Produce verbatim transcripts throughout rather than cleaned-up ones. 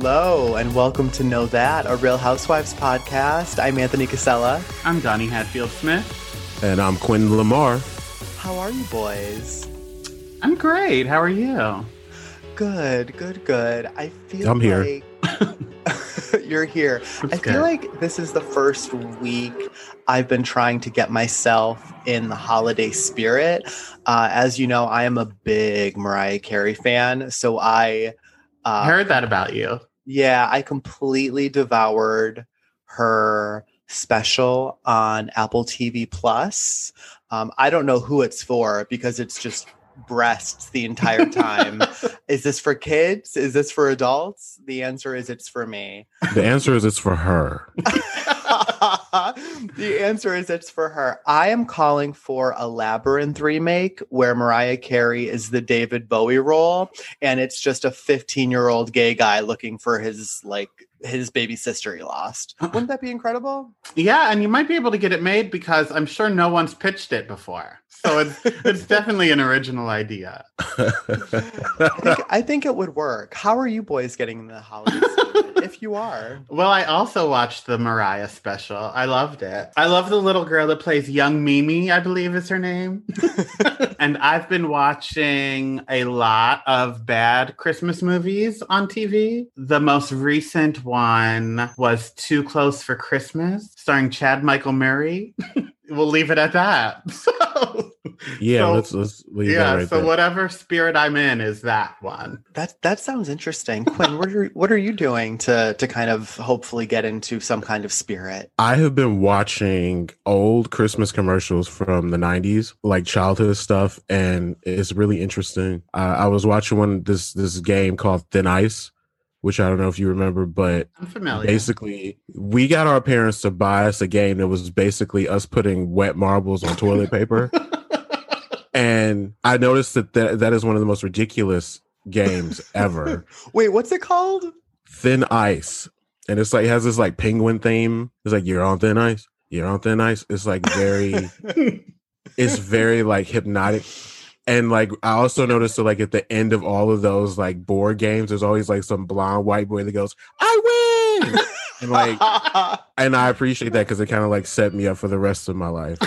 Hello, and welcome to Know That, a Real Housewives podcast. I'm Anthony Casella. I'm Donnie Hatfield-Smith. And I'm Quinn Lamar. How are you boys? I'm great. How are you? Good, good, good. I feel I'm here. like... You're here. That's I feel good. like this is the first week I've been trying to get myself in the holiday spirit. Uh, as you know, I am a big Mariah Carey fan, so I... Uh, I heard that about you. Yeah, I completely devoured her special on Apple T V Plus. Um, I don't know who it's for because it's just breasts the entire time. Is this for kids? Is this for adults? The answer is it's for me. The answer is it's for her. The answer is it's for her. I am calling for a Labyrinth remake where Mariah Carey is the David Bowie role, and it's just a fifteen-year-old gay guy looking for his like his baby sister he lost. Wouldn't that be incredible? Yeah, and you might be able to get it made because I'm sure no one's pitched it before. So it's it's definitely an original idea. I think, I think it would work. How are you boys getting in the holiday spirit, if you are? Well, I also watched the Mariah special. I loved it. I love the little girl that plays young Mimi, I believe is her name. And I've been watching a lot of bad Christmas movies on T V. The most recent one was Too Close for Christmas, starring Chad Michael Murray. We'll leave it at that. So, Yeah, so, let's let's leave yeah. that right so there. whatever spirit I'm in is that one. That that sounds interesting. Quinn, what are what are you doing to to kind of hopefully get into some kind of spirit? I have been watching old Christmas commercials from the nineties, like childhood stuff, and it's really interesting. Uh, I was watching one this this game called Thin Ice, which I don't know if you remember, but I'm familiar. basically we got our parents to buy us a game that was basically us putting wet marbles on toilet paper. And I noticed that, that that is one of the most ridiculous games ever. Wait, what's it called? Thin Ice. And it's like, it has this like penguin theme. It's like, you're on thin ice. You're on thin ice. It's like very, it's very like hypnotic. And like, I also noticed that like at the end of all of those like board games, there's always like some blonde white boy that goes, I win. And like, and I appreciate that because it kind of like set me up for the rest of my life.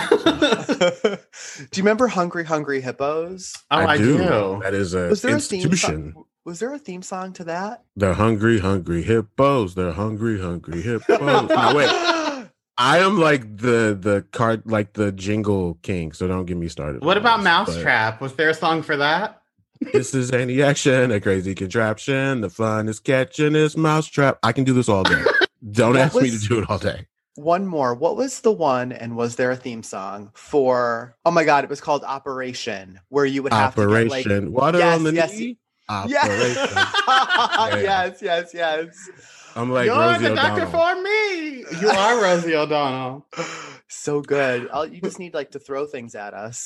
Do you remember Hungry Hungry Hippos? Oh, I, do. That is a Was there a theme institution. song? Was there a theme song to that? They're hungry, hungry hippos. They're hungry, hungry hippos. No, wait. I am like the the card, like the jingle king. So don't get me started. What on about this, Mousetrap? Was there a song for that? but This is any action, a crazy contraption. The fun is catching this mousetrap. I can do this all day. Don't What ask me was- to do it all day. One more. What was the one, and was there a theme song for, oh my God, it was called Operation, where you would have Operation to get like, Water Yes, on the yes. knee. yes, Operation. yes, yes, yes. I'm like You're Rosie the doctor O'Donnell. for me. You are Rosie O'Donnell. So good. I'll, you just need like to throw things at us.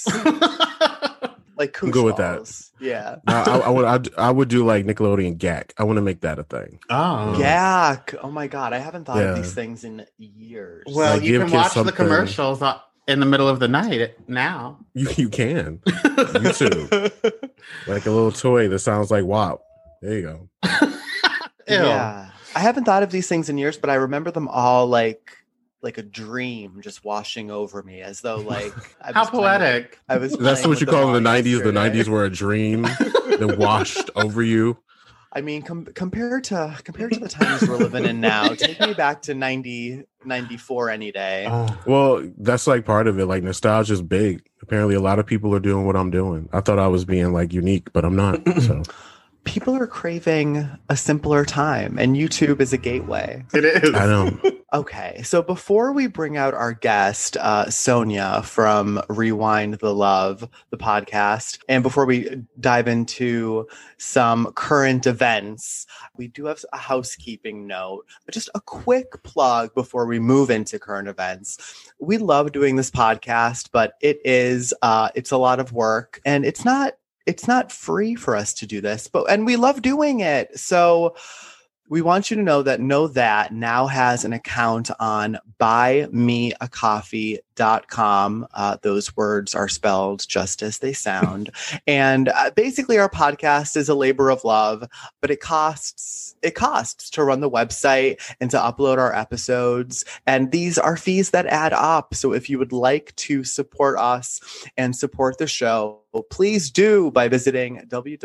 Like I'm good with that. balls. Yeah. I, I, I would I'd, I would do like Nickelodeon G A C. I want to make that a thing. Oh. Yeah. Oh my God. I haven't thought Yeah. of these things in years. Well, Like, you give can kids watch the something- commercials uh, in the middle of the night now. You you can. YouTube. Like a little toy that sounds like W A P. There you go. Ew. Yeah. I haven't thought of these things in years, but I remember them all like like a dream just washing over me as though like I How was playing- poetic. I was That's playing what you with call in the them all nineties. The yesterday. nineties were a dream that washed over you. I mean, com- compared to compared to the times we're living in now, take me back to ninety, ninety-four any day. Oh. Well, that's like part of it. Like nostalgia is big. Apparently, a lot of people are doing what I'm doing. I thought I was being like unique, but I'm not. So People are craving a simpler time, and YouTube is a gateway. It is. I know. Okay, so before we bring out our guest, uh, Sonia from Rewind the Love, the podcast, and before we dive into some current events, we do have a housekeeping note, but just a quick plug before we move into current events. We love doing this podcast, but it is uh, it's a lot of work, and it's not it's not free for us to do this, but and we love doing it. So we want you to know that Know That now has an account on buy me a coffee dot com. Uh, those words are spelled just as they sound. And uh, basically our podcast is a labor of love, but it costs it costs to run the website and to upload our episodes. And these are fees that add up. So if you would like to support us and support the show, please do by visiting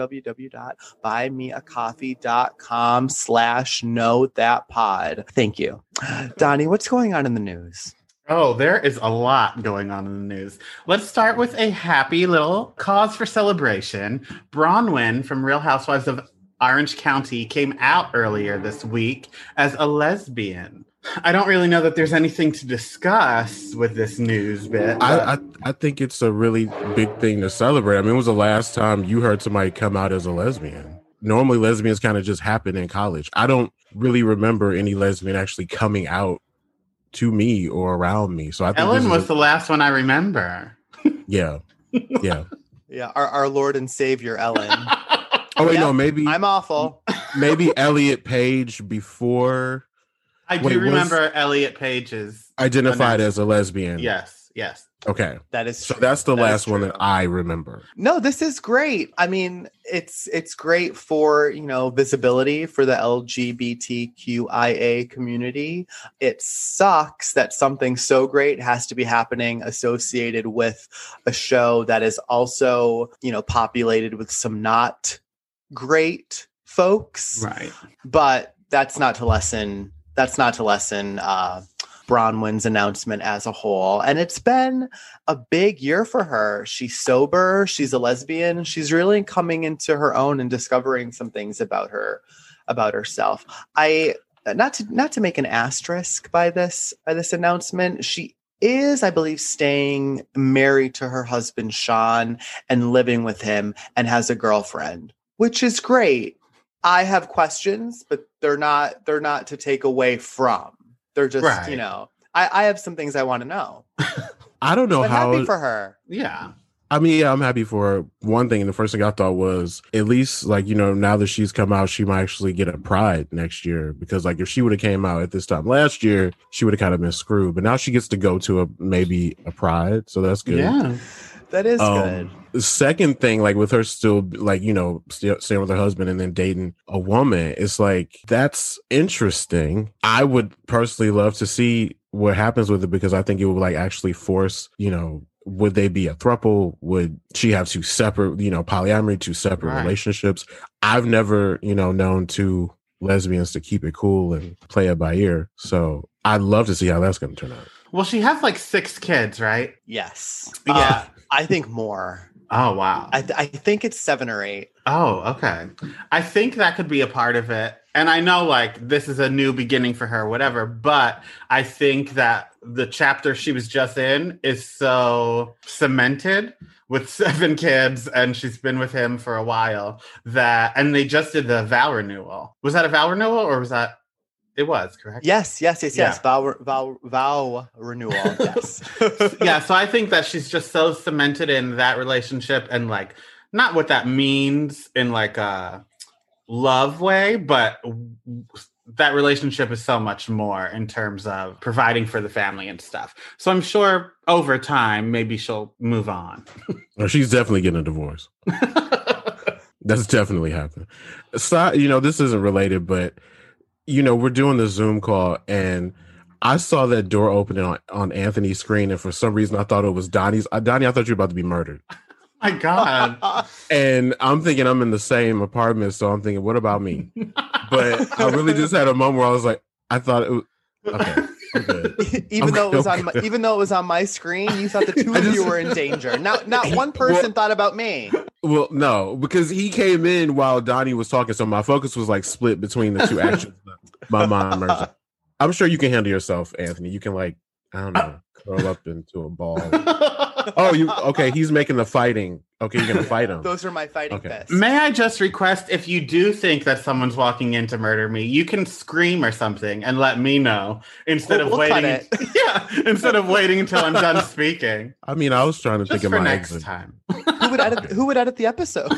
www.buymeacoffee.com slash know that pod. Thank you. Donnie, what's going on in the news? Oh, there is a lot going on in the news. Let's start with a happy little cause for celebration. Bronwyn from Real Housewives of Orange County came out earlier this week as a lesbian. I don't really know that there's anything to discuss with this news bit. I, I I think it's a really big thing to celebrate. I mean, when was the last time you heard somebody come out as a lesbian? Normally, lesbians kind of just happen in college. I don't really remember any lesbian actually coming out to me or around me. So I think Ellen was a, the last one I remember. Yeah, yeah, yeah. Our our Lord and Savior Ellen. Oh wait, Yep, no, maybe I'm awful. Maybe Elliot Page before. I do Wait, remember Elliot Page's identified as a lesbian. Yes, yes. Okay. That is So true. that's the That last is one true. that I remember. No, this is great. I mean, it's it's great for, you know, visibility for the L G B T Q I A community. It sucks that something so great has to be happening associated with a show that is also, you know, populated with some not great folks. Right. But that's not to lessen that's not to lessen uh Bronwyn's announcement as a whole. And it's been a big year for her. She's sober. She's a lesbian. She's really coming into her own and discovering some things about her, about herself. I, not to, not to make an asterisk by this, by this announcement. She is, I believe, staying married to her husband, Sean, and living with him and has a girlfriend, which is great. I have questions, but they're not, they're not to take away from. They're just, Right. you know, I, I have some things I want to know. I don't know But how. happy for her. Yeah. I mean, yeah, I'm happy for her. One thing, and the first thing I thought was, at least, like, you know, now that she's come out, she might actually get a Pride next year. Because, like, if she would have came out at this time last year, she would have kind of been screwed. But now she gets to go to a maybe a Pride, so that's good. Yeah. That is Um, good. The second thing, like with her still, like, you know, still staying with her husband and then dating a woman, it's like, that's interesting. I would personally love to see what happens with it, because I think it would like actually force, you know, would they be a throuple? Would she have two separate, you know, polyamory, two separate Right. relationships? I've never, you know, known two lesbians to keep it cool and play it by ear. So I'd love to see how that's going to turn out. Well, she has like six kids, right? Yes. Yeah. Uh, I think more. Oh, wow. I, th- I think it's seven or eight. Oh, okay. I think that could be a part of it. And I know like this is a new beginning for her, whatever, but I think that the chapter she was just in is so cemented with seven kids and she's been with him for a while that, and they just did the vow renewal. Was that a vow renewal or was that, it was, correct? Yes, yes, yes, yes. Yeah. Vow, vow, vow renewal. Yes. Yeah, so I think that she's just so cemented in that relationship and like not what that means in like a love way, but that relationship is so much more in terms of providing for the family and stuff. So I'm sure over time maybe she'll move on. Or she's definitely getting a divorce. That's definitely happening. So, you know, this isn't related, but you know, we're doing the Zoom call and I saw that door opening on, on Anthony's screen. And for some reason, I thought it was Donnie's. Uh, Donnie, I thought you were about to be murdered. My God. And I'm thinking I'm in the same apartment. So I'm thinking, what about me? But I really just had a moment where I was like, I thought it was, okay. I'm good. even I'm though it was good. on my, even though it was on my screen, you thought the two I of you just- were in danger. Not not one person Well- thought about me. Well, no, because he came in while Donnie was talking. So my focus was like split between the two actions. My mind merged. I'm sure you can handle yourself, Anthony. You can like, I don't know, curl up into a ball. Oh, you okay? He's making the fighting. Okay, you're gonna fight him. Those are my fighting Okay. fists. May I just request if you do think that someone's walking in to murder me, you can scream or something and let me know instead We'll- of we'll cut waiting. Yeah, instead of waiting until I'm done speaking. I mean, I was trying to Just think for of my next exit. time. Who would edit? Who would edit the episode?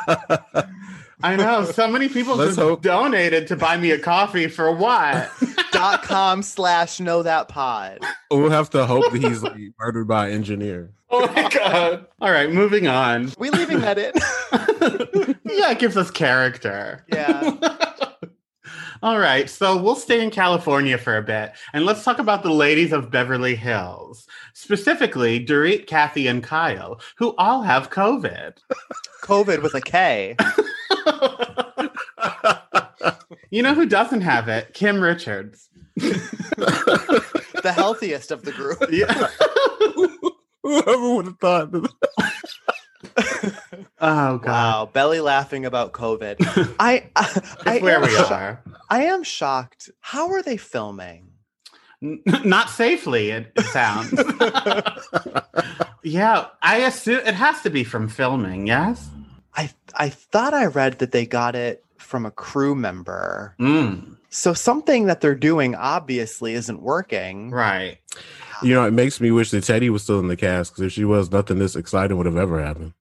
I know so many people Let's just hope- donated to buy me a coffee for what? dot com slash know that pod. We'll have to hope that he's like murdered by an engineer. Oh my God. All right, moving on. We leaving that in? Yeah, it gives us character. Yeah. All right, so we'll stay in California for a bit, and let's talk about the ladies of Beverly Hills, specifically Dorit, Kathy, and Kyle, who all have COVID. COVID with a K. You know who doesn't have it? Kim Richards. The healthiest of the group. Yeah. Whoever would have thought that. Oh God! Wow, belly laughing about COVID. I, I, I That's where am we sho- are. I am shocked. How are they filming? N- not safely, it, it sounds. Yeah, I assume it has to be from filming. Yes. I I thought I read that they got it from a crew member. Mm, So something that they're doing obviously isn't working. right. You know, it makes me wish that Teddy was still in the cast because if she was, nothing this exciting would have ever happened.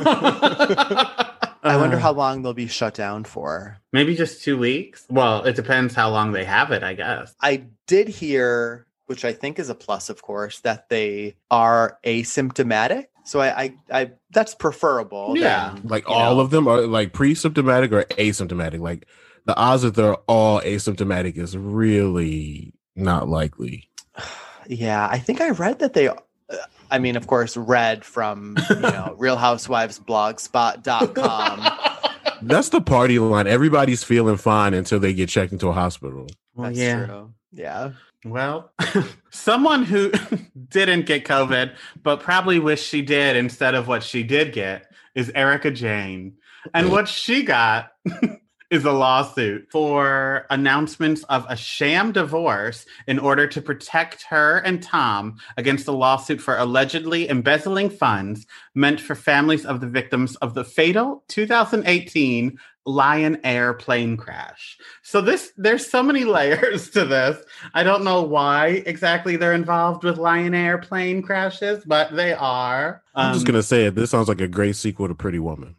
I wonder Uh, how long they'll be shut down for. Maybe just two weeks. Well, it depends how long they have it, I guess. I did hear, which I think is a plus, of course, that they are asymptomatic. So I, I, I that's preferable. Yeah. than, Like you all know. of them are like pre-symptomatic or asymptomatic. Like the odds that they're all asymptomatic is really not likely. Yeah, I think I read that they. Uh, I mean, of course, read from you know Real Housewives blogspot dot com. That's the party line. Everybody's feeling fine until they get checked into a hospital. Well, That's yeah. true. Yeah. Well, someone who didn't get COVID, but probably wish she did instead of what she did get, is Erica Jane. And what she got is a lawsuit for announcements of a sham divorce in order to protect her and Tom against a lawsuit for allegedly embezzling funds meant for families of the victims of the fatal two thousand eighteen Lion Air plane crash. So this, there's so many layers to this. I don't know why exactly they're involved with Lion Air plane crashes, but they are. I'm just Um, gonna say it. This sounds like a great sequel to Pretty Woman.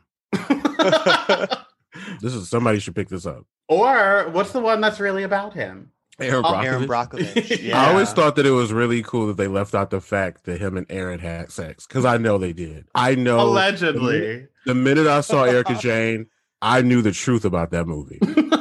This is somebody should pick this up. Or what's the one that's really about him? Aaron Oh, Brockovich. Aaron Brockovich. Yeah. I always thought that it was really cool that they left out the fact that him and Aaron had sex because I know they did. I know Allegedly. The minute I saw Erica Jane, I knew the truth about that movie.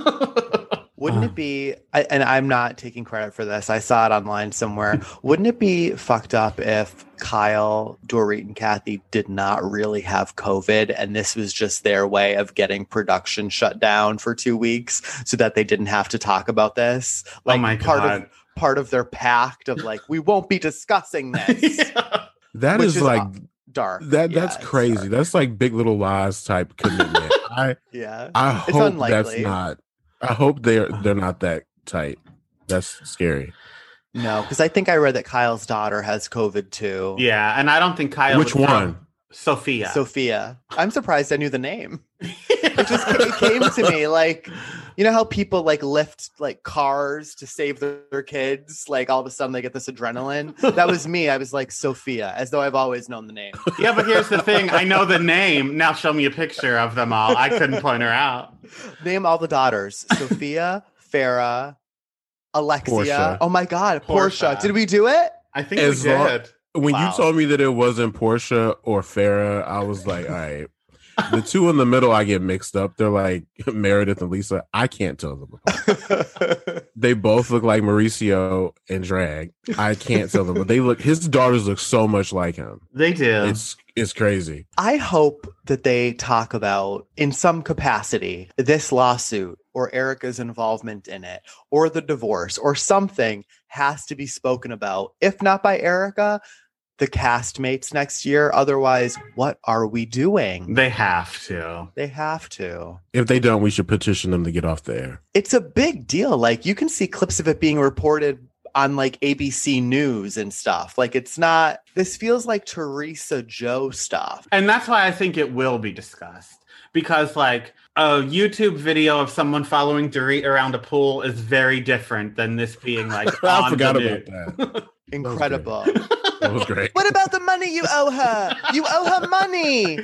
Wouldn't Uh. it be, I, and I'm not taking credit for this, I saw it online somewhere. Wouldn't it be fucked up if Kyle, Dorit, and Kathy did not really have COVID and this was just their way of getting production shut down for two weeks so that they didn't have to talk about this? Like oh my part God. of part of their pact of like, we won't be discussing this. Yeah. That Which is, is like uh, Dark. that. Yeah, That's it's crazy. dark. That's like Big Little Lies type commitment. I Yeah. I It's hope unlikely. that's not. I hope they're they're not that tight. That's scary. No, because I think I read that Kyle's daughter has COVID too. Yeah, and I don't think Kyle. Which would throw- one? Sophia. Sophia. I'm surprised I knew the name. It just it came to me like, you know how people like lift like cars to save their, their kids? Like all of a sudden they get this adrenaline. That was me. I was like Sophia, as though I've always known the name. Yeah, but here's the thing. I know the name. Now show me a picture of them all. I couldn't point her out. Name all the daughters: Sophia, Farah, Alexia. Portia. Oh my God, Portia. Portia. Did we do it? I think As we long- did. When Wow. you told me that it wasn't Portia or Farah, I was like, all right. The two in the middle, I get mixed up. They're like Meredith and Lisa. I can't tell them apart. They both look like Mauricio and Drag. I can't tell them, but they look. His daughters look so much like him. They do. It's it's crazy. I hope that they talk about, in some capacity, this lawsuit or Erica's involvement in it or the divorce or something has to be spoken about. If not by Erica, the castmates next year. Otherwise, what are we doing? They have to. They have to. If they don't, we should petition them to get off the air. It's a big deal. Like you can see clips of it being reported on like A B C News and stuff. Like it's not, this feels like Teresa Joe stuff. And that's why I think it will be discussed. Because like a YouTube video of someone following Dorit around a pool is very different than this being like I on forgot the about news. that. Incredible. That was great. What about the money you owe her? You owe her money.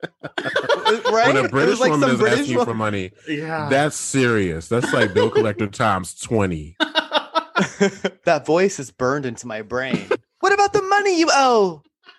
Right? When It a was British like woman some is British asking you wo- for money, Yeah. that's serious. That's like bill collector times twenty. That voice is burned into my brain. What about the money you owe?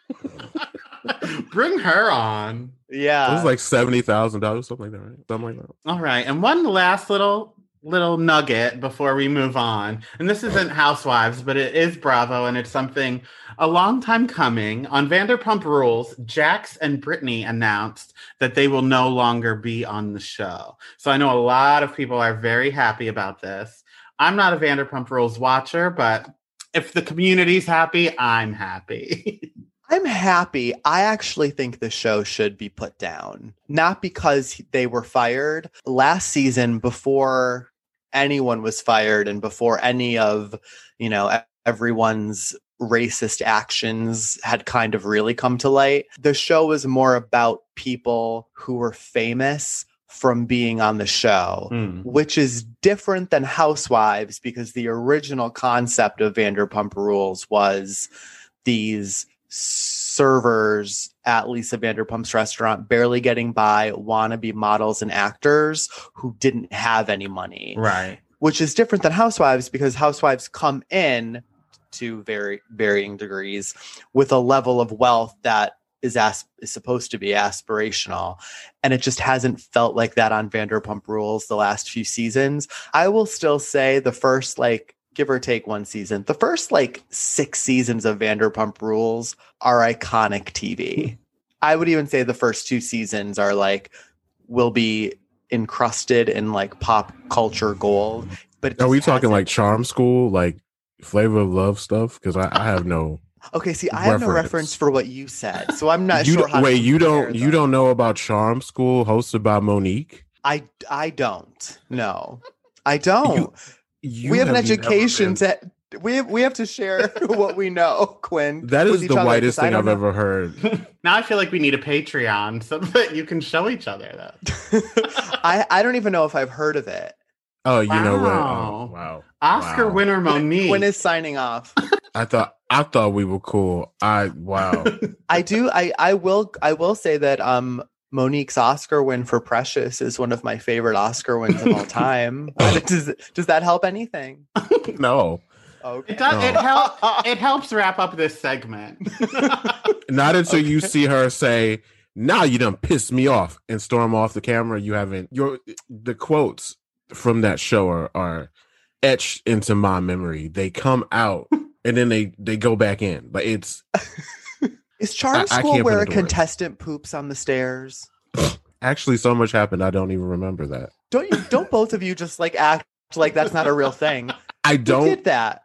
Bring her on. Yeah. It was like seventy thousand dollars, something like that, right? Something like that. All right. And one last little little nugget before we move on. And this isn't Housewives, but it is Bravo, and it's something a long time coming. On Vanderpump Rules, Jax and Brittany announced that they will no longer be on the show. So I know a lot of people are very happy about this. I'm not a Vanderpump Rules watcher, but if the community's happy, I'm happy. I'm happy. I actually think the show should be put down. Not because they were fired. Last season, before anyone was fired and before any of, you know, everyone's racist actions had kind of really come to light, the show was more about people who were famous from being on the show, mm. which is different than Housewives, because the original concept of Vanderpump Rules was these servers at Lisa Vanderpump's restaurant barely getting by, wannabe models and actors who didn't have any money. Right. Which is different than Housewives, because Housewives come in to very varying degrees with a level of wealth that is as- is supposed to be aspirational. And it just hasn't felt like that on Vanderpump Rules the last few seasons. I will still say the first, like, give or take one season, the first like six seasons of Vanderpump Rules are iconic T V. I would even say the first two seasons are like, will be encrusted in like pop culture gold. But are we talking like Charm School, like Flavor of Love stuff? Because I, I have no. Okay, see, I reference. have no reference for what you said, so I'm not you sure. How wait, to you don't them. you don't know about Charm School, hosted by Monique? I I don't. No, I don't. You, You we have, have an education been... to we have, we have to share what we know, Quinn. That is the whitest thing I've know. ever heard. Now I feel like we need a Patreon so that you can show each other that. I, I don't even know if I've heard of it. Oh, you wow. know what? Oh, wow. Oscar wow. winner Monique. Quinn is signing off. I thought I thought we were cool. I wow. I do I I will I will say that um Monique's Oscar win for Precious is one of my favorite Oscar wins of all time. does, does that help anything? No. Okay. It, does, no. It, help, it helps wrap up this segment. Not until okay. you see her say, "Now you done pissed me off," and storm off the camera. You haven't. Your the quotes from that show are, are etched into my memory. They come out and then they, they go back in. But it's... Is Charm I, School I where a contestant poops on the stairs? Actually, so much happened, I don't even remember that. Don't you? Don't both of you just like act like that's not a real thing? I don't. Who did that?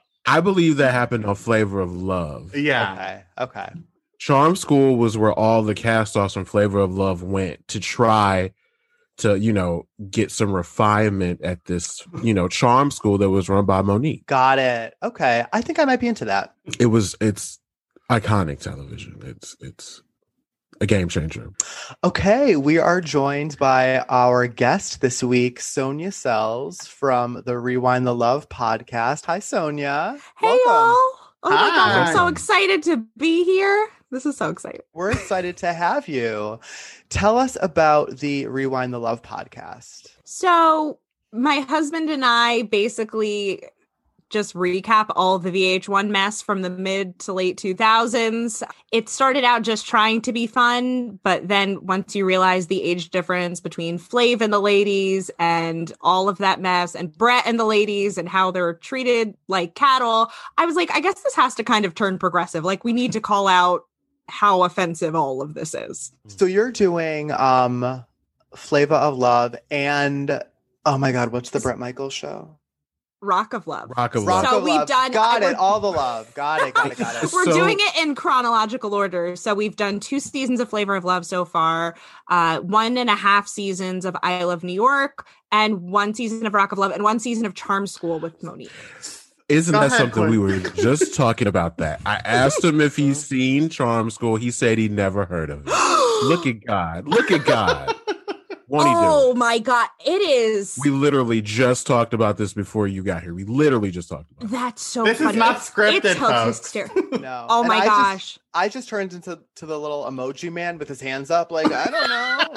I believe that happened on Flavor of Love. Yeah. Okay. Okay. Charm School was where all the cast-offs from Flavor of Love went to try to, you know, get some refinement at this, you know, Charm School that was run by Monique. Got it. Okay. I think I might be into that. It was. It's. Iconic television. It's it's a game changer. Okay, we are joined by our guest this week, Sonia Sells from the Rewind the Love podcast. Hi, Sonia. Hey, welcome. y'all. Oh Hi. my gosh, I'm so excited to be here. This is so exciting. We're excited to have you. Tell us about the Rewind the Love podcast. So my husband and I basically just recap all the V H one mess from the mid to late two thousands. It started out just trying to be fun, but then once you realize the age difference between Flav and the ladies and all of that mess, and Brett and the ladies and how they're treated like cattle, I was like, I guess this has to kind of turn progressive. Like, we need to call out how offensive all of this is. So you're doing um, Flavor of Love and, oh my God, what's the Bret Michaels show? Rock of Love. Rock of Rock Love. So of we've love. done got it. All the love. Got it. Got it. Got it. We're So- doing it in chronological order. So we've done two seasons of Flavor of Love so far, uh, one and a half seasons of I Love New York, and one season of Rock of Love, and one season of Charm School with Monique. Isn't Go that ahead, something Quinn. we were just talking about? That I asked him if he's seen Charm School. He said he never heard of it. Look at God. Look at God. Won't he do Oh it? my God. It is. We literally just talked about this before you got here. We literally just talked about it. That's so This is funny. not It's- scripted, It's folks. hysterical. No. Oh And my I gosh. Just, I just turned into to the little emoji man with his hands up, like, I don't know.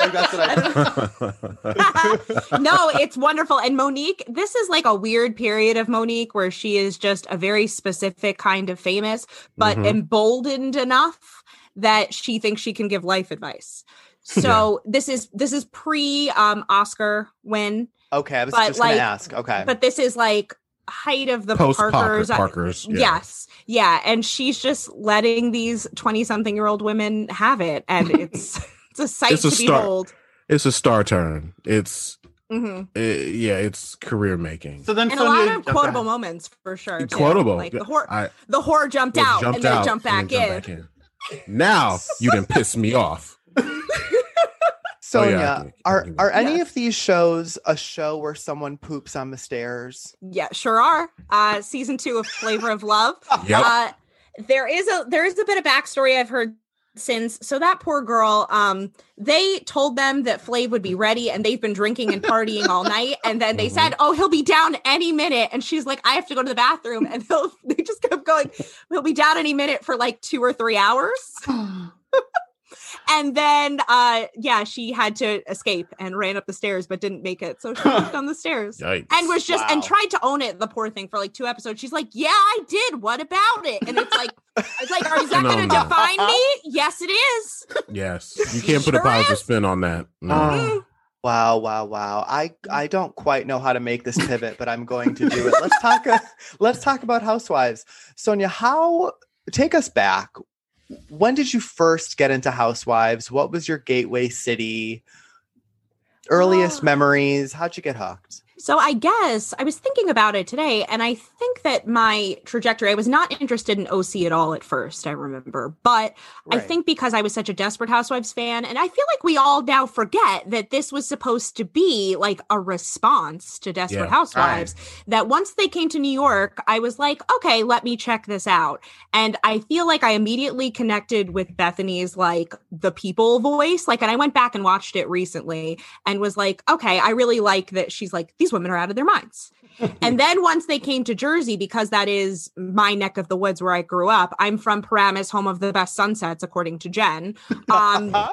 Like, that's what I No, it's wonderful. And Monique, this is like a weird period of Monique where she is just a very specific kind of famous, but Mhm. emboldened enough that she thinks she can give life advice. So this is this is pre um Oscar win. Okay, I was But, just going like, to ask. Okay. But this is like height of the Post Parkers. Parker, Parkers. Yeah. Yes. Yeah. And she's just letting these twenty something year old women have it. And it's it's a sight It's a to start. behold. It's a star turn. It's hmm uh, yeah, it's career making. So then And a Sonia, lot of oh, quotable go ahead. moments for sure. too. Quotable. Like the whore, I the whore jumped was out jumped and then out jumped and back, then in. jumped back in. Now you didn't piss me off. Sonia, Oh, yeah, I can- I are can- are any Yes. of these shows a show where someone poops on the stairs? Yeah, sure are. Uh, season two of Flavor of Love. Yep. Uh, there is a there is a bit of backstory I've heard since. So that poor girl, um, they told them that Flav would be ready, and they've been drinking and partying all night. And then they Mhm. said, "Oh, he'll be down any minute." And she's like, "I have to go to the bathroom." And they'll they just kept going. He'll be down any minute for like two or three hours. And then, uh, yeah, she had to escape and ran up the stairs, but didn't make it. So she walked down the stairs. Yikes. And was just and Wow. tried to own it, the poor thing, for like two episodes. She's like, "Yeah, I did. What about it?" And it's like, it's like, is that No, going to no. define me? Yes, it is. Yes, you can't put a Sure positive is. spin on that. No. Oh. Wow, wow, wow. I I don't quite know how to make this pivot, but I'm going to do it. Let's talk uh, let's talk about Housewives. Sonia, how take us back. When did you first get into Housewives? What was your gateway city? Earliest Oh. memories? How'd you get hooked? So I guess I was thinking about it today, and I think that my trajectory, I was not interested in O C at all at first, I remember. But I Right. think because I was such a Desperate Housewives fan, and I feel like we all now forget that this was supposed to be like a response to Desperate Yeah. Housewives, that once they came to New York, I was like, okay, let me check this out. And I feel like I immediately connected with Bethany's like the people voice. Like, and I went back and watched it recently and was like, okay, I really like that she's like, these women are out of their minds. And then once they came to Jersey, because that is my neck of the woods where I grew up, I'm from Paramus, home of the best sunsets, according to Jen. Um, no,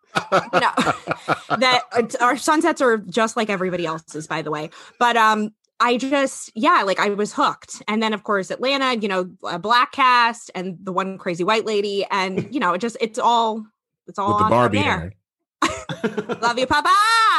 that uh, our sunsets are just like everybody else's, by the way. But um, I just, yeah, like I was hooked. And then, of course, Atlanta, you know, a black cast and the one crazy white lady. And, you know, it just, it's all, it's all With the on Barbie from there. hair. Love you, Papa.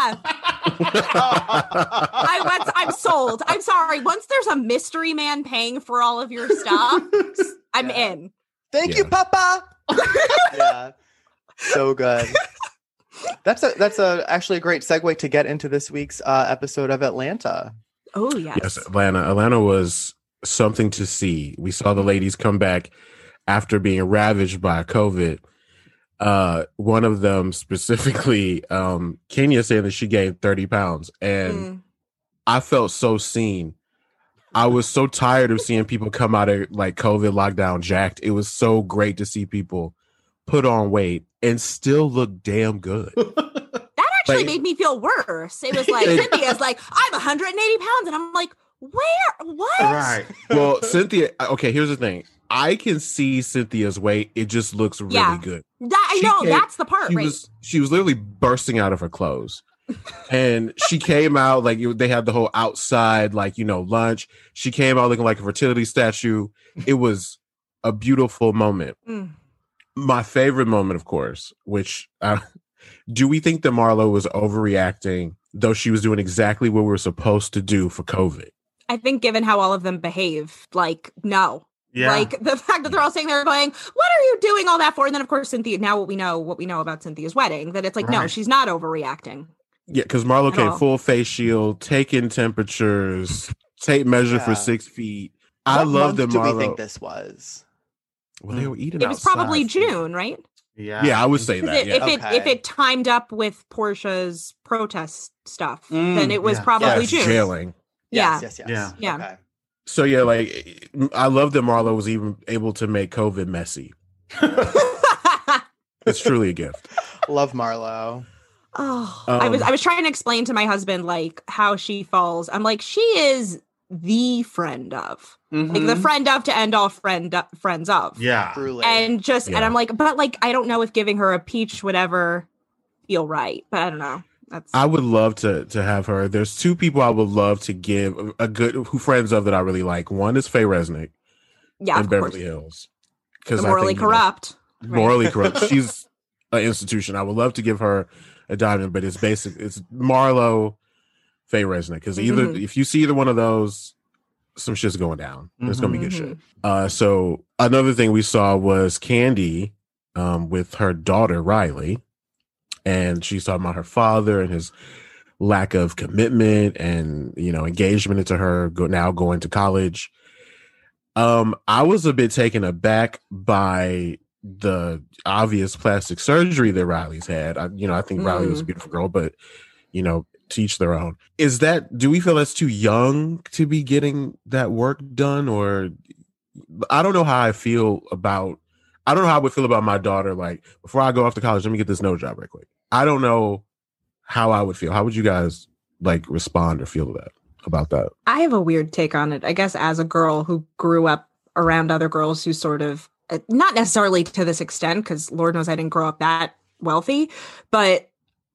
I once, I'm sold. I'm sorry. Once there's a mystery man paying for all of your stuff, I'm Yeah. in. Thank Yeah. you, Papa. Yeah. So good. That's a that's a actually a great segue to get into this week's uh, episode of Atlanta. Oh, yes. Yes, Atlanta. Atlanta was something to see. We saw the ladies come back after being ravaged by COVID. Uh, one of them specifically, um, Kenya saying that she gained thirty pounds, and Mm. I felt so seen. I was so tired of seeing people come out of like COVID lockdown jacked. It was so great to see people put on weight and still look damn good. That actually Like- made me feel worse. It was like, It- Cynthia's like, I'm one hundred eighty pounds. And I'm like, where? What? Right. Well, Cynthia, okay, here's the thing. I can see Cynthia's weight. It just looks really Yeah. good. That, I She know. came- That's the part, She right? was she was literally bursting out of her clothes. And she came out like you- they had the whole outside, like, you know, lunch. She came out looking like a fertility statue. It was a beautiful moment. Mm. My favorite moment, of course, which uh, do we think that Marlo was overreacting, though she was doing exactly what we were supposed to do for COVID? I think given how all of them behave, like, no. Yeah. Like the fact that they're all sitting there going, what are you doing all that for? And then, of course, Cynthia, now what we know, what we know about Cynthia's wedding, that it's like, no, Right. she's not overreacting. Yeah, because Marlo At came all. full face shield, taking temperatures, tape measure Yeah. for six feet. I What love month that do Marlo. we think this was? Well, they were eating It was outside. probably June, right? yeah. Yeah, I would say 'Cause that. it- Yeah. if it Okay. if it timed up with Portia's protest stuff, Mm, then it was yeah. probably Yes, June. jailing. Yeah. Yes, yes, yes. Yeah. Yeah. Okay. So yeah, like I love that Marlo was even able to make COVID messy. It's truly a gift. Love Marlo. Oh, I was Um, I was trying to explain to my husband like how she falls. I'm like, she is the friend of, like the Mhm. friend of to end all friend friends of. Yeah. Truly. And just and Yeah. I'm like, but like I don't know if giving her a peach would ever feel right. But I don't know. That's I would love to to have her. There's two people I would love to give a good who friends of that I really like. One is Faye Resnick yeah, in of Beverly course. Hills. The morally corrupt. You know, morally corrupt. She's an institution. I would love to give her a diamond, but it's basic. It's Marlo, Faye Resnick. Because either Mhm. if you see either one of those, some shit's going down. There's gonna be good Mhm. shit. Uh, so another thing we saw was Candy um, with her daughter Riley, and she's talking about her father and his lack of commitment and you know engagement into her go, now going to college. Um, I was a bit taken aback by the obvious plastic surgery that Riley's had. I, you know, I think mm. Riley was a beautiful girl, but you know, to each their own. Is that? Do we feel that's too young to be getting that work done, or I don't know how I feel about. I don't know how I would feel about my daughter. Like before I go off to college, let me get this nose job right quick. I don't know how I would feel. How would you guys like respond or feel to that about that? I have a weird take on it. I guess as a girl who grew up around other girls who sort of, not necessarily to this extent, because Lord knows I didn't grow up that wealthy, but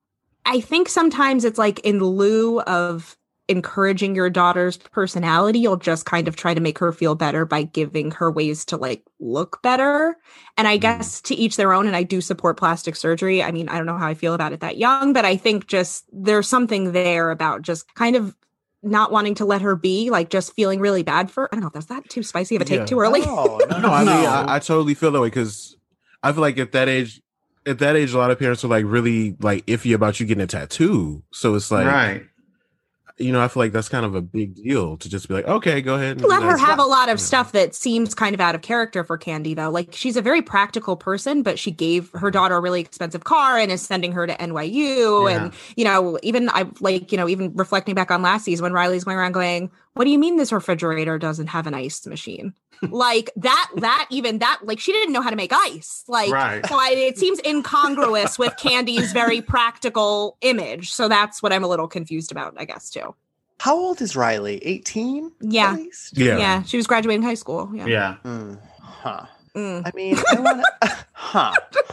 I think sometimes it's like in lieu of encouraging your daughter's personality, you'll just kind of try to make her feel better by giving her ways to like look better. And I mm. guess to each their own. And I do support plastic surgery. I mean, I don't know how I feel about it that young, but I think just there's something there about just kind of not wanting to let her be, like just feeling really bad for, I don't know, that's that too spicy of a take yeah. too early? No, no, no I mean, no. I, I totally feel that way because I feel like at that age, at that age, a lot of parents are like really like iffy about you getting a tattoo. So it's like, right. You know, I feel like that's kind of a big deal to just be like, okay, go ahead. And let her have a lot of stuff that seems kind of out of character for Candy, though. Like, she's a very practical person, but she gave her daughter a really expensive car and is sending her to N Y U. Yeah. And, you know, even I like, you know, even reflecting back on last season when Riley's going around going, what do you mean this refrigerator doesn't have an ice machine? Like that, that even that, like she didn't know how to make ice. Like, right. So I, it seems incongruous with Candy's very practical image. So that's what I'm a little confused about, I guess, too. How old is Riley? eighteen? Yeah. At least? Yeah. Yeah. She was graduating high school. Yeah. Yeah. Mm, huh. Mm. I mean, I want to, huh.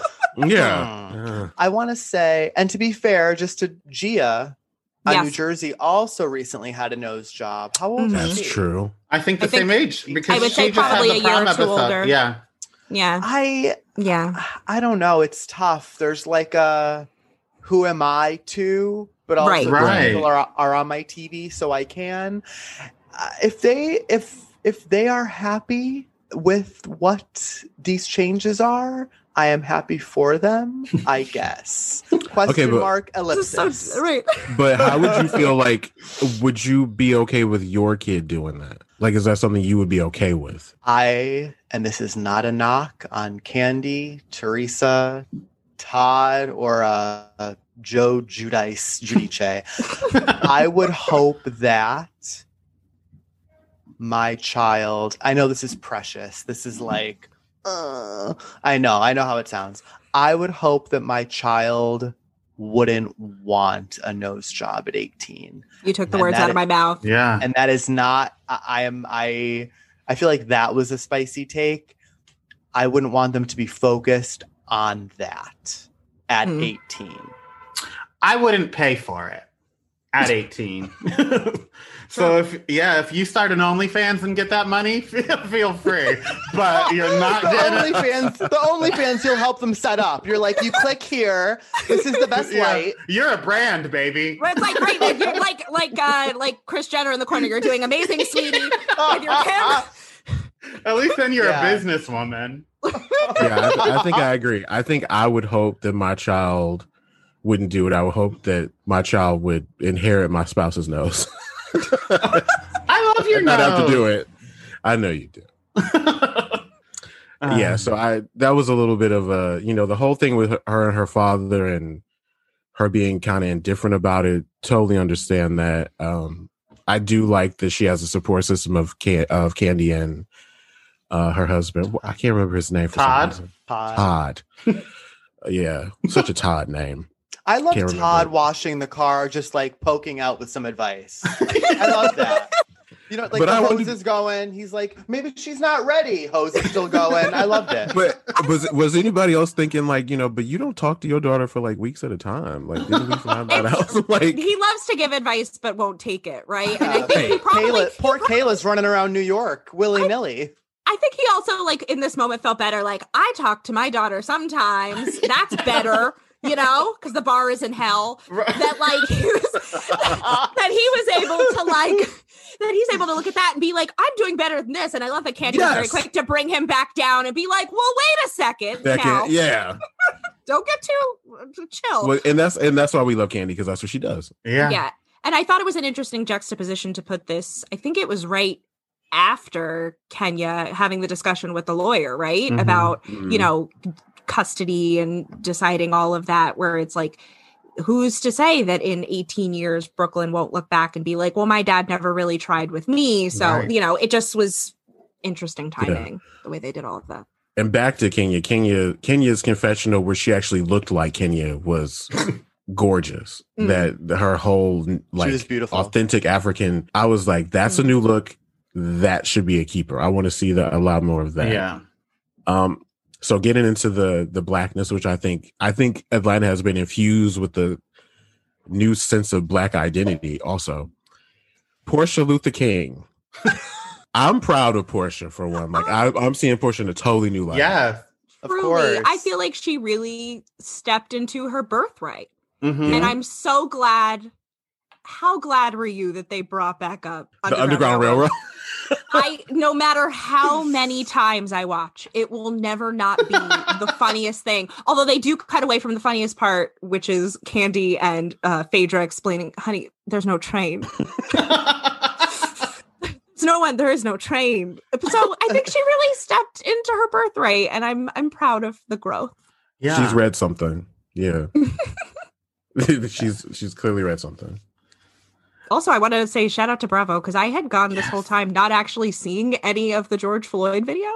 Yeah. Hmm. yeah. I want to say, and to be fair, just to Gia, yes. uh, New Jersey also recently had a nose job. How old Mm-hmm. is she? That's true. I think the I think, same age because I would she say just had probably the a year prom or two episode. older. Yeah. Yeah. I, yeah. I don't know. It's tough. There's like a, who am I to? But also right. Right. people are, are on my T V, so I can. Uh, if they, if if they are happy with what these changes are, I am happy for them, I guess. Question Okay, but, mark, ellipsis. So, right. But how would you feel like, would you be okay with your kid doing that? Like, is that something you would be okay with? I, and this is not a knock on Candy, Teresa, Todd, or uh, uh, Joe Judice, Judice. I would hope that my child, I know this is precious. This is like, uh, I know, I know how it sounds. I would hope that my child wouldn't want a nose job at eighteen. You took the And words out of my mouth. Yeah. And that is not, I, I am, I, I feel like that was a spicy take. I wouldn't want them to be focused on that at mm. eighteen. I wouldn't pay for it at eighteen. So if yeah, if you start an OnlyFans and get that money, feel, feel free. But you're not the getting OnlyFans. The OnlyFans, you'll help them set up. You're like, you click here. This is the best yeah, light. You're a brand, baby. It's like right, like you're like like uh, like Kris Jenner in the corner. You're doing amazing, sweetie, with your camera. At least then you're yeah. a businesswoman. Yeah, I, I think I agree. I think I would hope that my child wouldn't do it. I would hope that my child would inherit my spouse's nose. I love your nose. I'd have to do it. I know you do. um, yeah, so I that was a little bit of a, you know, the whole thing with her and her father and her being kind of indifferent about it. Totally understand that. Um, I do like that she has a support system of can- of Candy and uh, her husband. I can't remember his name for Todd. some reason. Todd. Todd. Yeah, such a Todd name. I love Can't Todd remember. washing the car, just like poking out with some advice. I love that. You know, like But the I hose wonder- is going. He's like, maybe she's not ready. Hose is still going. I loved it. But was was anybody else thinking like, you know, but you don't talk to your daughter for like weeks at a time? Like, didn't we find that out? Like, He loves to give advice but won't take it, right? And I Uh, think he Hey, probably Kayla, he poor probably- Kayla's running around New York willy nilly. I think he also, like, in this moment felt better. Like, I talk to my daughter sometimes. That's better, you know, because the bar is in hell. That, like, he was, that he was able to, like, that he's able to look at that and be like, I'm doing better than this. And I love that Candy was very Yes. quick to bring him back down and be like, well, wait a second. that now. can, yeah. Don't get too chill. Well, and that's and that's why we love Candy, because that's what she does. Yeah. Yeah. And I thought it was an interesting juxtaposition to put this. I think it was right after Kenya having the discussion with the lawyer, right? Mhm. About, Mhm. you know, custody and deciding all of that, where it's like, who's to say that in eighteen years, Brooklyn won't look back and be like, well, my dad never really tried with me. So, Right. you know, it just was interesting timing, the way they did all of that. And back to Kenya, Kenya, Kenya's confessional, where she actually looked like Kenya, was gorgeous. Mm. That her whole like was beautiful. authentic African. I was like, that's a Mm. new look. That should be a keeper. I want to see that a lot more of that. Yeah. Um. So getting into the the blackness, which I think I think Atlanta has been infused with the new sense of black identity. Also, Portia Luther King. I'm proud of Portia for one. Like I, I'm seeing Portia in a totally new light. Yeah. Of Truly, course. I feel like she really stepped into her birthright. Mhm. And I'm so glad. How glad were you that they brought back up The Underground Railroad. I, no matter how many times I watch, it will never not be the funniest thing. Although they do cut away from the funniest part, which is Candy and uh, Phaedra explaining, honey, there's no train. There's no one. There is no train. So I think she really stepped into her birthright, and I'm I'm proud of the growth. Yeah. She's read something. Yeah. she's she's clearly read something. Also, I wanted to say shout out to Bravo, because I had gone this Yes. whole time not actually seeing any of the George Floyd video.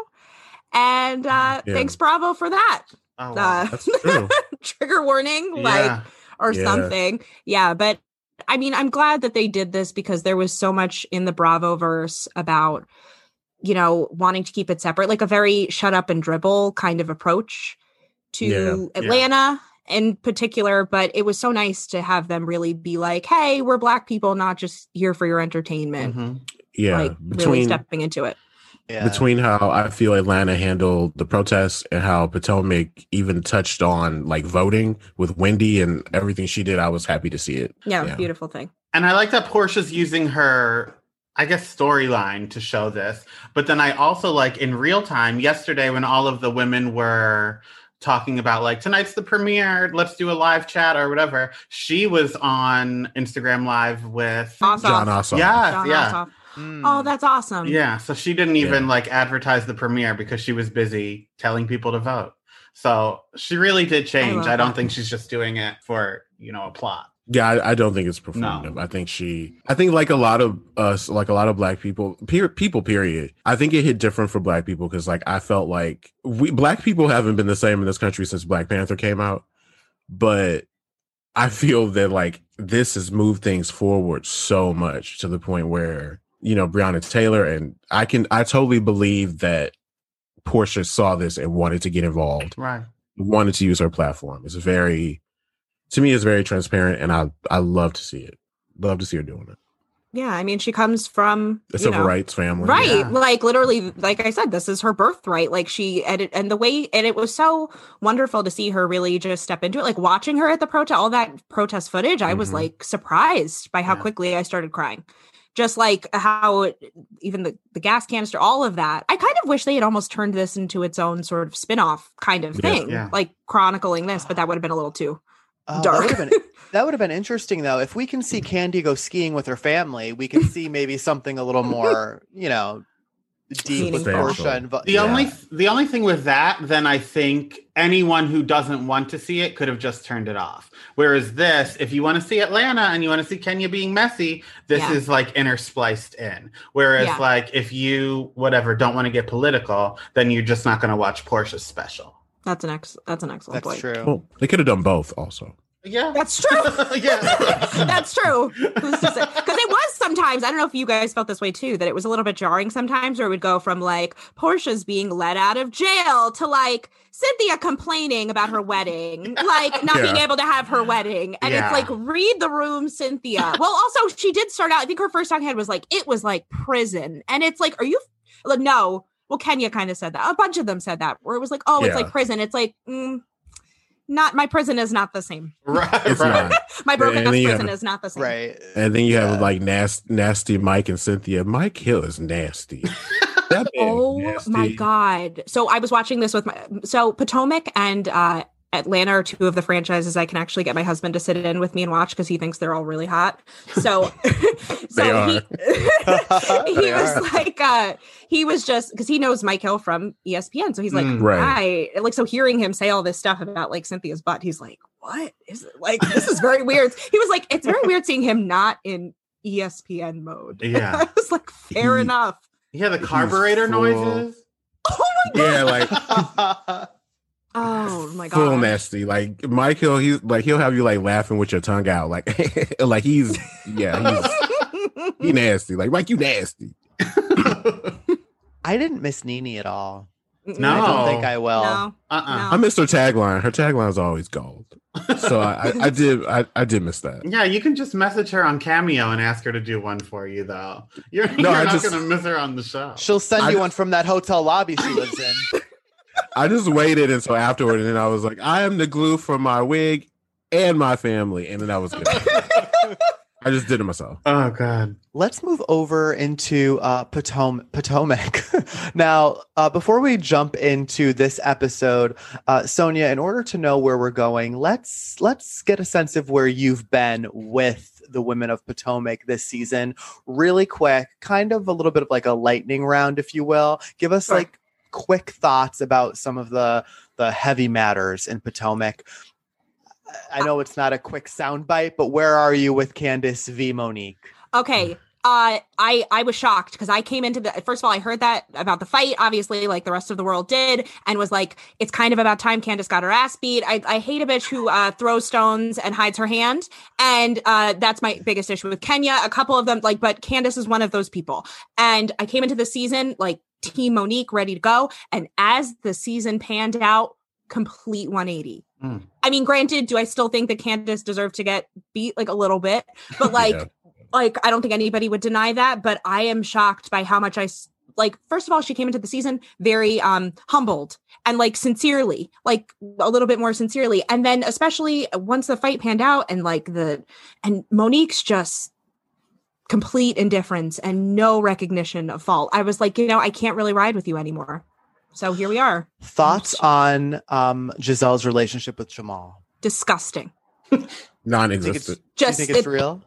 And uh, Yeah. thanks, Bravo, for that. Oh, wow. Uh, That's true. trigger warning, like, Yeah. or Yeah. something. Yeah, but I mean, I'm glad that they did this, because there was so much in the Bravo verse about, you know, wanting to keep it separate, like a very shut up and dribble kind of approach to Yeah. Atlanta in particular. But it was so nice to have them really be like, hey, we're Black people, not just here for your entertainment. Mhm. Yeah. Like really between stepping into it. Yeah. between how I feel Atlanta handled the protests and how Potomac even touched on like voting with Wendy and everything she did, I was happy to see it. Yeah, Yeah. beautiful thing. And I like that Portia's using her, I guess, storyline to show this. But then I also like in real time, yesterday when all of the women were talking about like, tonight's the premiere, let's do a live chat or whatever. She was on Instagram Live with Ossoff. John Ossoff. Yeah, John yeah. Ossoff. Mm. Oh, that's awesome. Yeah. So she didn't even Yeah. like advertise the premiere because she was busy telling people to vote. So she really did change. love I, don't that. think she's just doing it for, you know, a plot. Yeah, I, I don't think it's performative. No. I think she, I think like a lot of us, like a lot of Black people, per, people, period. I think it hit different for Black people because like I felt like we Black people haven't been the same in this country since Black Panther came out, but I feel that like this has moved things forward so much to the point where, you know, Breonna Taylor, and I can, I totally believe that Portia saw this and wanted to get involved, Right. wanted to use her platform. It's very, to me, it's very transparent, and I I love to see it. Love to see her doing it. Yeah, I mean, she comes from The you civil know, rights family, right? Yeah. Like literally, like I said, this is her birthright. Like she and, and the way, and it was so wonderful to see her really just step into it. Like watching her at the protest, all that protest footage, I was Mhm. like surprised by how Yeah. quickly I started crying. Just like how it, even the, the gas canister, all of that. I kind of wish they had almost turned this into its own sort of spin-off kind of Yeah. thing, Yeah. like chronicling this, but that would have been a little too Oh, dark. That would, have been, that would have been interesting, though. If we can see Candy go skiing with her family, we can see maybe something a little more, you know, deep with Meaningful. Portia. And Vo- The yeah. only the only thing with that, then I think anyone who doesn't want to see it could have just turned it off. Whereas this, if you want to see Atlanta and you want to see Kenya being messy, this Yeah. is like interspliced in. Whereas Yeah. like if you whatever don't want to get political, then you're just not going to watch Portia's special. That's an ex. That's an excellent That's point. true. Well, they could have done both, also. Yeah, That's true. yeah. That's true. Who's to say? Because it was sometimes, I don't know if you guys felt this way too, that it was a little bit jarring sometimes, where it would go from like Portia's being let out of jail to like Cynthia complaining about her wedding, like not Yeah. being able to have her wedding. And Yeah. it's like, read the room, Cynthia. Well, also, she did start out, I think her first talking head was like, it was like prison. And it's like, are you, like, no. Well, Kenya kind of said that. A bunch of them said that, where it was like, oh, it's Yeah. like prison. It's like, mm, not, my prison is not the same. Right, It's right. not. My broken And ass then you prison have- is not the same. Right. And then you have Yeah. like nasty, nasty Mike and Cynthia. Mike Hill is nasty. That man Oh nasty. my God. So I was watching this with my, so Potomac and uh, Atlanta are two of the franchises I can actually get my husband to sit in with me and watch because he thinks they're all really hot. So, so They are. he, he They was are. like, uh, he was just, because he knows Mike Hill from E S P N. So he's like, Mm. Right. I like, so hearing him say all this stuff about like Cynthia's butt, he's like, what is it? Like, this is very weird. He was like, it's very weird seeing him not in E S P N mode. Yeah. I was like, fair He- enough. Yeah, the carburetor full- noises. Oh my God. Yeah, like Oh my God. full nasty. Like Mike Hill, he's like he'll have you like laughing with your tongue out, like like he's yeah he's he nasty. Like Mike, you nasty. I didn't miss Nene at all. No. I don't think I will. No. Uh-uh. I missed her tagline. Her tagline is always gold. So I, I, I did I, I did miss that. Yeah, you can just message her on Cameo and ask her to do one for you, though. You're, No, you're I not just- going to miss her on the show. She'll send I- you one from that hotel lobby she lives in. I just waited until afterward, and then I was like, I am the glue for my wig and my family, and then that was good. I just did it myself. Oh, God. Let's move over into uh, Potom- Potomac. Now, uh, before we jump into this episode, uh, Sonia, in order to know where we're going, let's let's get a sense of where you've been with the women of Potomac this season. Really quick, kind of a little bit of like a lightning round, if you will. Give us Sure. like quick thoughts about some of the the heavy matters in Potomac. I know it's not a quick soundbite, but where are you with Candace v. Monique? Okay. Uh, I I was shocked because I came into the first of all I heard that about the fight, obviously, like the rest of the world did, and was like, it's kind of about time Candace got her ass beat. I, I hate a bitch who uh, throws stones and hides her hand, and uh, that's my biggest issue with Kenya. A couple of them, like, but Candace is one of those people. And I came into the season like Team Monique, ready to go, and as the season panned out, complete one eighty. Mm. I mean, granted, do I still think that Candace deserved to get beat like a little bit, but like. Yeah. Like, I don't think anybody would deny that, but I am shocked by how much I, s- like, first of all, she came into the season very um humbled and, like, sincerely, like, a little bit more sincerely. And then, especially once the fight panned out and, like, the, and Monique's just complete indifference and no recognition of fault. I was like, you know, I can't really ride with you anymore. So here we are. Thoughts on um, Giselle's relationship with Jamal? Disgusting. Do you think it's, Non-existent. do you Just, think it's it- real?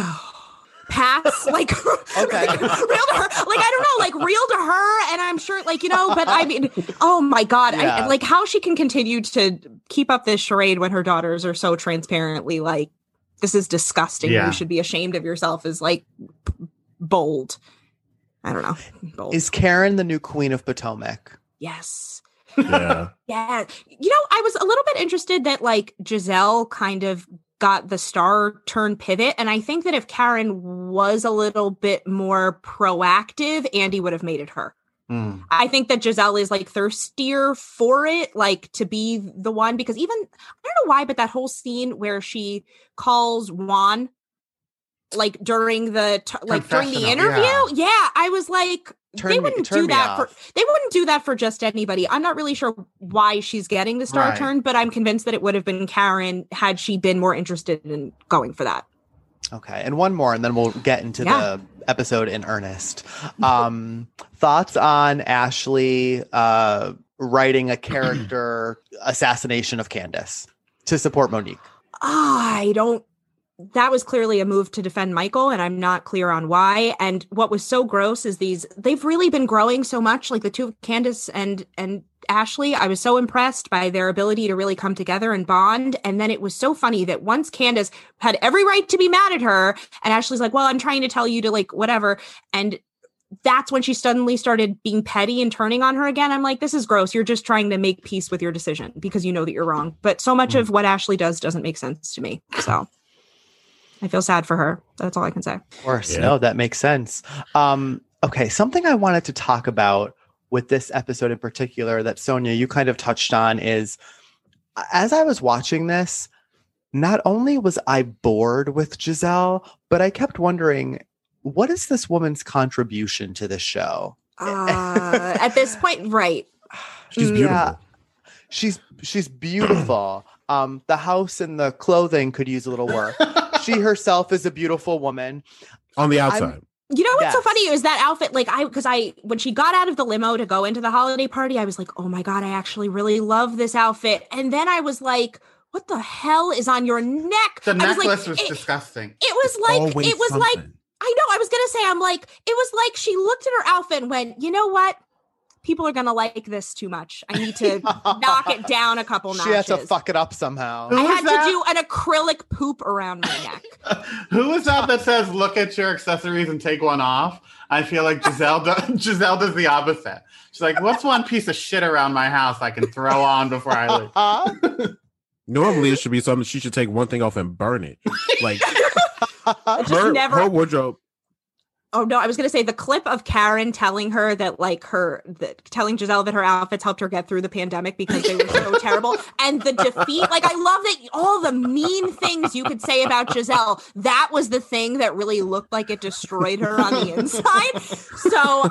pass like Okay. like, real to her, like I don't know, like real to her, and I'm sure, like, you know, but I mean, oh my God, Yeah. I, like how she can continue to keep up this charade when her daughters are so transparently like, this is disgusting, Yeah. you should be ashamed of yourself, is like p- bold. I don't know, bold. Is Karen the new queen of Potomac? Yes. Yeah. Yeah. You know, I was a little bit interested that like Giselle kind of got the star turn pivot. And I think that if Karen was a little bit more proactive, Andy would have made it her. Mm. I think that Giselle is like thirstier for it, like to be the one, because even, I don't know why, but that whole scene where she calls Juan, like during the, t- like during the Confessional, interview. yeah. Yeah. I was like, Turn they me- wouldn't turn do me that off. for they wouldn't do that for just anybody. I'm not really sure why she's getting the star Right. turn, but I'm convinced that it would have been Karen had she been more interested in going for that. Okay, and one more, and then we'll get into Yeah. the episode in earnest. Um, thoughts on Ashley uh, writing a character assassination of Candace to support Monique? I don't that was clearly a move to defend Michael, and I'm not clear on why. And what was so gross is these they've really been growing so much, like the two, Candace and and Ashley. I was so impressed by their ability to really come together and bond. And then it was so funny that once Candace had every right to be mad at her, and Ashley's like, well, I'm trying to tell you to like whatever. And that's when she suddenly started being petty and turning on her again. I'm like, this is gross. You're just trying to make peace with your decision because you know that you're wrong. But so much Mm. of what Ashley does doesn't make sense to me. So I feel sad for her. That's all I can say. Of course. Yeah. No, that makes sense. Um, okay, something I wanted to talk about with this episode in particular that Sonia, you kind of touched on is as I was watching this, not only was I bored with Giselle, but I kept wondering, what is this woman's contribution to the show? Uh, at this point, right. She's beautiful. Yeah, she's she's beautiful. Um, the house and the clothing could use a little work. She herself is a beautiful woman. On the I'm- outside. You know what's Yes. so funny is that outfit, like I, because I, when she got out of the limo to go into the holiday party, I was like, oh my God, I actually really love this outfit. And then I was like, what the hell is on your neck? The I was like, necklace was it, disgusting. it was like, Always it was like, something. I know, I was going to say, I'm like, it was like she looked at her outfit and went, you know what? People are going to like this too much. I need to knock it down a couple She notches. had to fuck it up somehow. Who I was had that? to do an acrylic poop around my neck. Who is that that says, look at your accessories and take one off? I feel like Giselle, do- Giselle does the opposite. She's like, what's one piece of shit around my house I can throw on before I leave? Normally, it should be something she should take one thing off and burn it. Like Just her, never. her wardrobe. Oh no, I was gonna say the clip of Karen telling her that like her that telling Giselle that her outfits helped her get through the pandemic because they were so terrible. And the defeat, like I love that all the mean things you could say about Giselle, that was the thing that really looked like it destroyed her on the inside. So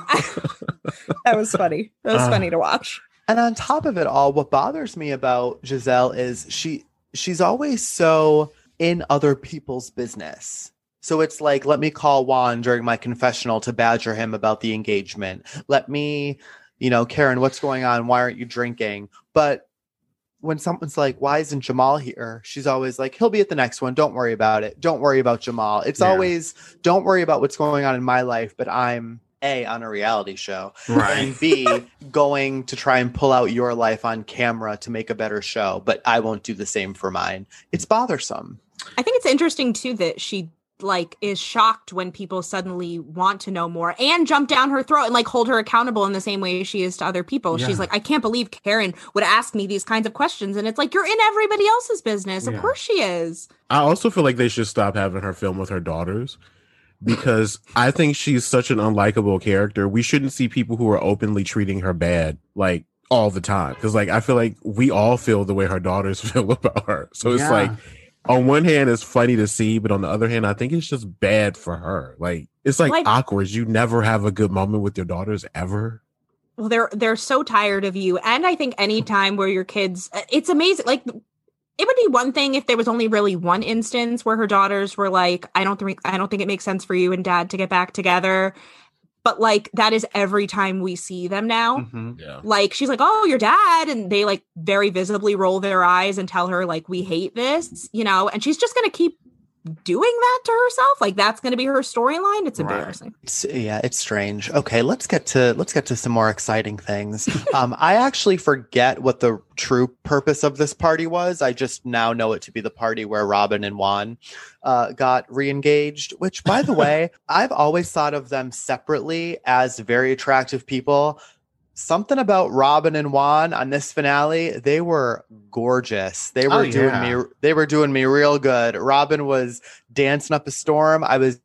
that was funny. That was Uh. funny to watch. And on top of it all, what bothers me about Giselle is she she's always so in other people's business. So it's like, let me call Juan during my confessional to badger him about the engagement. Let me, you know, Karen, what's going on? Why aren't you drinking? But when someone's like, why isn't Jamal here? She's always like, he'll be at the next one. Don't worry about it. Don't worry about Jamal. It's Yeah. always, don't worry about what's going on in my life, but I'm A, on a reality show. Right. And B, going to try and pull out your life on camera to make a better show, but I won't do the same for mine. It's bothersome. I think it's interesting too that she like is shocked when people suddenly want to know more and jump down her throat and like hold her accountable in the same way she is to other people. Yeah. She's like, I can't believe Karen would ask me these kinds of questions. And it's like, you're in everybody else's business. Of Yeah. course she is. I also feel like they should stop having her film with her daughters because I think she's such an unlikable character. We shouldn't see people who are openly treating her bad like all the time. Because like I feel like we all feel the way her daughters feel about her. So it's Yeah. like on one hand, it's funny to see, but on the other hand, I think it's just bad for her. Like it's like Like- awkward. You never have a good moment with your daughters ever. Well, they're they're so tired of you. And I think any time where your kids, it's amazing. Like it would be one thing if there was only really one instance where her daughters were like, I don't think I don't think it makes sense for you and dad to get back together. But like that is every time we see them now. Mhm. Yeah. Like she's like, oh, your dad, and they like very visibly roll their eyes and tell her like, we hate this, you know, and she's just gonna keep doing that to herself. Like that's gonna be her storyline. It's Right. embarrassing. It's, yeah, it's strange. Okay, let's get to let's get to some more exciting things. um, I actually forget what the true purpose of this party was. I just now know it to be the party where Robin and Juan uh, got re-engaged. Which, by the way, I've always thought of them separately as very attractive people. Something about Robin and Juan on this finale, they were gorgeous. They were Oh, doing yeah. me they were doing me real good. Robin was dancing up a storm. I was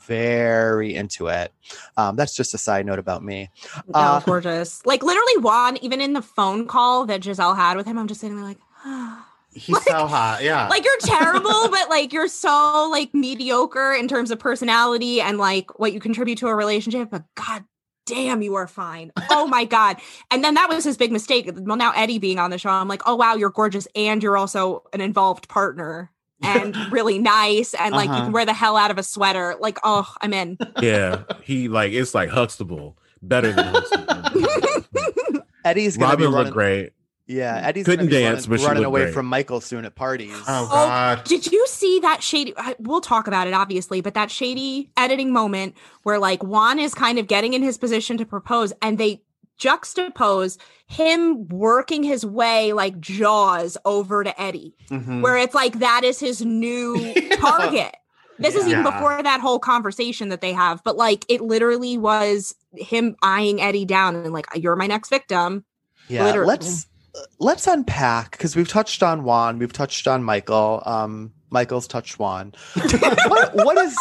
very into it. Um, that's just a side note about me. No, Uh, gorgeous. Like literally Juan, even in the phone call that Giselle had with him, I'm just sitting there like, He's so hot. Yeah. like you're terrible, but like you're so like mediocre in terms of personality and like what you contribute to a relationship. But God damn, you are fine. Oh my God. And then that was his big mistake. Well, now Eddie being on the show, I'm like, oh wow, you're gorgeous. And you're also an involved partner and really nice. And like you Uh-huh. can wear the hell out of a sweater. Like, oh, I'm in. Yeah. He like it's like Huxtable. Better than Huxtable. Eddie's gonna Robin be running. looked great. Yeah, Eddie's Couldn't gonna be dance, running, but she running looked away great. from Michael soon at parties. Oh God. Did you see that shady? I- We'll talk about it, obviously, but that shady editing moment where like Juan is kind of getting in his position to propose and they juxtapose him working his way like Jaws over to Eddie, Mhm. where it's like that is his new target. This is even Yeah. before that whole conversation that they have, but like it literally was him eyeing Eddie down and like, you're my next victim. Yeah, Literally. let's let's unpack, because we've touched on Juan, we've touched on Michael. Um, Michael's touched Juan. what, what is,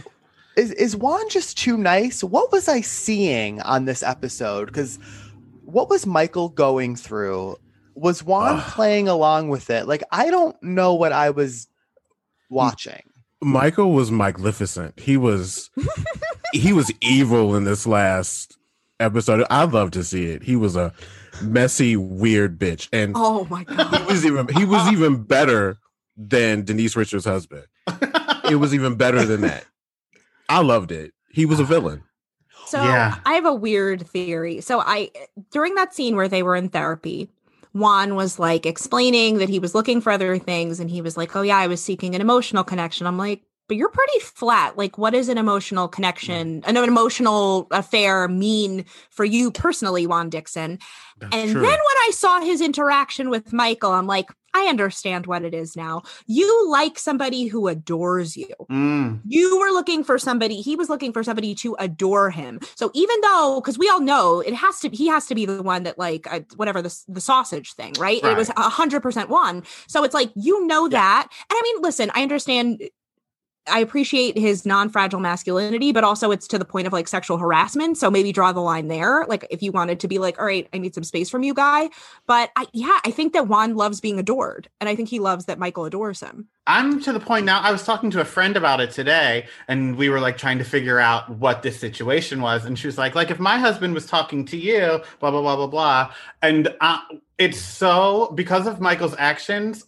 is is Juan just too nice? What was I seeing on this episode? Because what was Michael going through? Was Juan Ugh. playing along with it? Like, I don't know what I was watching. Michael was Mike-lificent. He was he was evil in this last episode. I'd love to see it. He was a messy, weird bitch. And oh my god, he was even he was even better than Denise Richards' husband. It was even better than that. I loved it. He was a villain. So yeah. I have a weird theory. So I during that scene where they were in therapy, Juan was like explaining that he was looking for other things, and he was like, oh yeah, I was seeking an emotional connection. I'm like, but you're pretty flat. Like, what does an emotional connection, an emotional affair mean for you personally, Juan Dixon? That's and true. Then when I saw his interaction with Michael, I'm like, I understand what it is now. You like somebody who adores you. Mm. You were looking for somebody, he was looking for somebody to adore him. So even though, because we all know it has to, he has to be the one that like, uh, whatever, the, the sausage thing, right? right? It was one hundred percent Juan. So it's like, you know yeah. that. And I mean, listen, I understand, I appreciate his non-fragile masculinity, but also it's to the point of like sexual harassment. So maybe draw the line there. Like if you wanted to be like, all right, I need some space from you, guy. But I, yeah, I think that Juan loves being adored. And I think he loves that Michael adores him. I'm to the point now, I was talking to a friend about it today, and we were like trying to figure out what this situation was. And she was like, like if my husband was talking to you, blah, blah, blah, blah, blah. And uh, it's so, because of Michael's actions,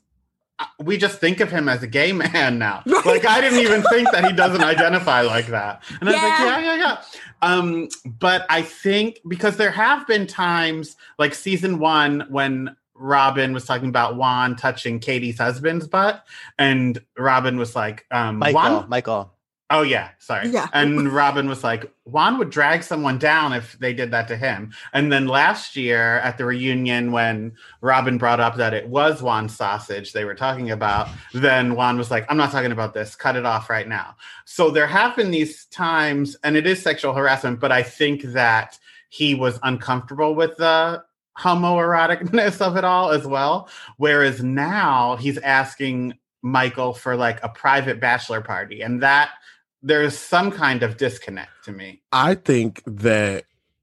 we just think of him as a gay man now. Right. Like, I didn't even think that he doesn't identify like that. And I was yeah. like, yeah, yeah, yeah. Um, but I think because there have been times, like season one, when Robin was talking about Juan touching Katie's husband's butt, and Robin was like, um, Michael, Juan? Michael. Oh, yeah. Sorry. Yeah. And Robin was like, Juan would drag someone down if they did that to him. And then last year at the reunion, when Robin brought up that it was Juan's sausage they were talking about, then Juan was like, I'm not talking about this. Cut it off right now. So there have been these times, and it is sexual harassment, but I think that he was uncomfortable with the homoeroticness of it all as well. Whereas now he's asking Michael for like a private bachelor party. And that there's some kind of disconnect to me. I think that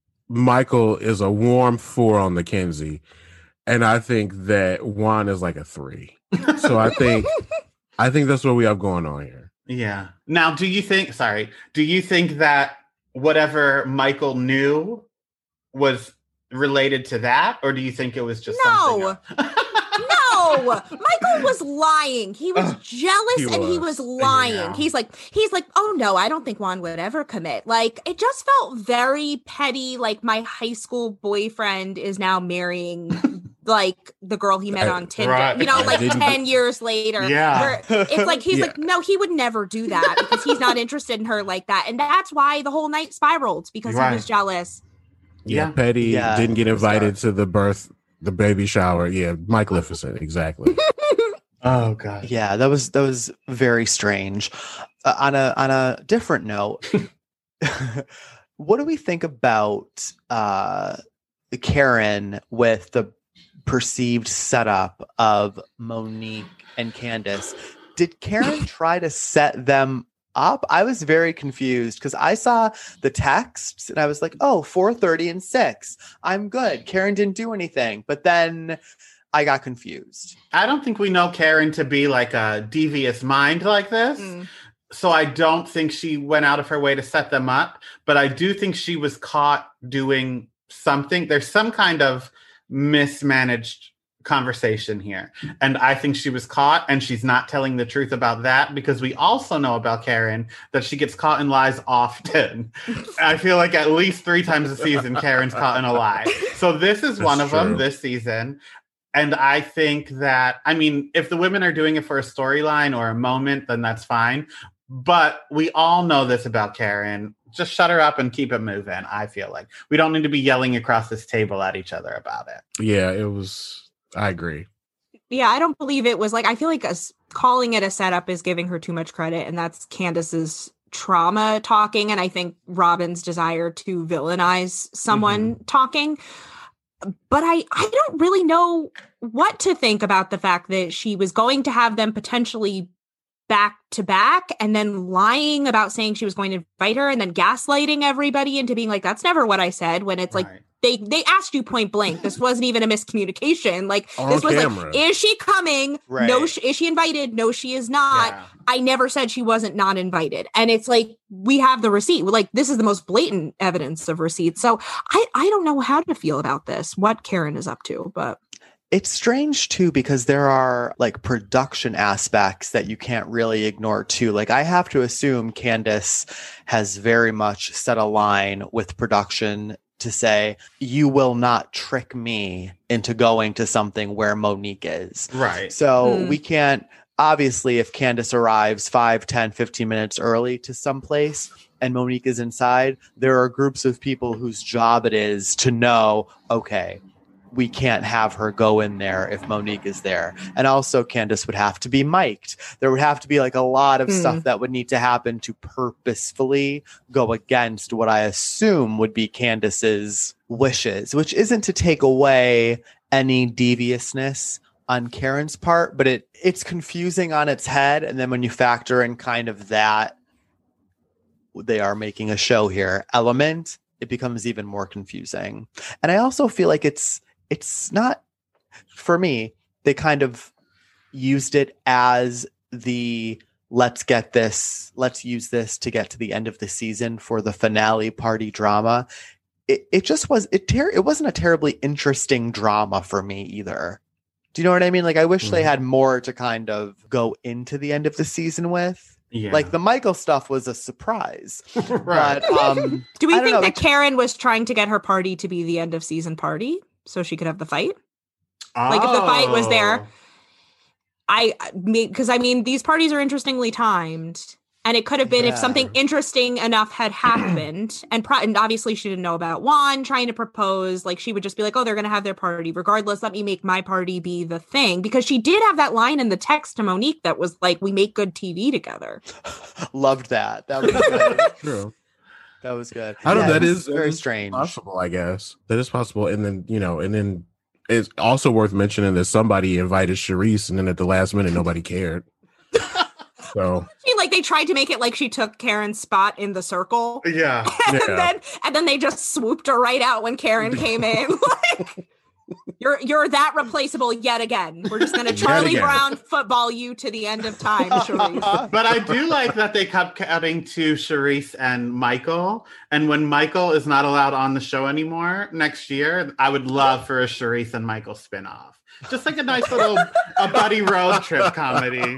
Michael is a warm four on the Kenzie, and I think that Juan is like a three. So I think I think that's what we have going on here. Yeah. Now, do you think, sorry, do you think that whatever Michael knew was related to that? Or do you think it was just no. something else? No, Michael was lying. He was uh, jealous he and was. he was lying. Yeah. He's like, he's like, oh no, I don't think Juan would ever commit. Like, it just felt very petty. Like, my high school boyfriend is now marrying like the girl he met on Tinder, right. you know, like ten years later. Yeah. It's like, he's yeah. like, no, he would never do that because he's not interested in her like that. And that's why the whole night spiraled, because right. he was jealous. Yeah. yeah. Petty yeah. didn't get invited to the birth. The baby shower, yeah, Mike-lificent, exactly. Oh god, yeah, that was that was very strange. Uh, on a on a different note, what do we think about uh, Karen with the perceived setup of Monique and Candace? Did Karen try to set them up? I was very confused because I saw the texts and I was like, oh, four thirty and six. I'm good. Karen didn't do anything. But then I got confused. I don't think we know Karen to be like a devious mind like this. Mm. So I don't think she went out of her way to set them up. But I do think she was caught doing something. There's some kind of mismanaged conversation here. And I think she was caught, and she's not telling the truth about that, because we also know about Karen that she gets caught in lies often. I feel like at least three times a season, Karen's caught in a lie. So this is That's one of true. them this season. And I think that, I mean, if the women are doing it for a storyline or a moment, then that's fine. But we all know this about Karen. Just shut her up and keep it moving, I feel like. We don't need to be yelling across this table at each other about it. Yeah, it was... I agree. Yeah, I don't believe it was like, I feel like us calling it a setup is giving her too much credit, and that's Candace's trauma talking, and I think Robin's desire to villainize someone mm-hmm. talking. but I, I don't really know what to think about the fact that she was going to have them potentially back to back and then lying about saying she was going to invite her and then gaslighting everybody into being like, that's never what I said, when it's Right. like, they they asked you point blank. This wasn't even a miscommunication. Like, On this was camera. like, is she coming? Right. No, sh- is she invited? No, she is not. Yeah. I never said she wasn't not invited. And it's like, we have the receipt. Like, this is the most blatant evidence of receipt. So I, I don't know how to feel about this, what Karen is up to, but It's strange too, because there are like production aspects that you can't really ignore too. Like, I have to assume Candace has very much set a line with production to say, you will not trick me into going to something where Monique is. Right. So Hmm. we can't, obviously, if Candace arrives five, ten, fifteen minutes early to someplace and Monique is inside, there are groups of people whose job it is to know, okay, we can't have her go in there if Monique is there. And also Candace would have to be mic'd. There would have to be like a lot of Hmm. stuff that would need to happen to purposefully go against what I assume would be Candace's wishes, which isn't to take away any deviousness on Karen's part, but it it's confusing on its head. And then when you factor in kind of that, they are making a show here element, it becomes even more confusing. And I also feel like it's it's not, for me, they kind of used it as the let's get this, let's use this to get to the end of the season for the finale party drama. It it just was it ter- it wasn't a terribly interesting drama for me either. Do you know what I mean? Like, I wish they Mhm. had more to kind of go into the end of the season with. Yeah. Like, the Michael stuff was a surprise. right. But um do we I don't think know, that it- Karen was trying to get her party to be the end of season party so she could have the fight? Like, if the fight was there- Oh. I mean, because I mean, these parties are interestingly timed, and it could have been if Yeah. something interesting enough had happened, and, pro- and obviously she didn't know about Juan trying to propose. Like, she would just be like, "Oh, they're going to have their party regardless. Let me make my party be the thing." Because she did have that line in the text to Monique that was like, "We make good T V together." loved that. That was good. True. That was good. I don't Yeah, know. That it is was very that is strange. Possible, I guess. That is possible. And then, you know, and then it's also worth mentioning that somebody invited Charisse, and then at the last minute, nobody cared. So She, like, they tried to make it like she took Karen's spot in the circle. Yeah. And Yeah. then and then they just swooped her right out when Karen came in. Like, you're you're that replaceable yet again. We're just gonna Yet Charlie again. Brown football you to the end of time, Charisse. But I do like that they kept cutting to Charisse and Michael. And when Michael is not allowed on the show anymore next year, I would love for a Charisse and Michael spinoff. Just like a nice little a buddy road trip comedy.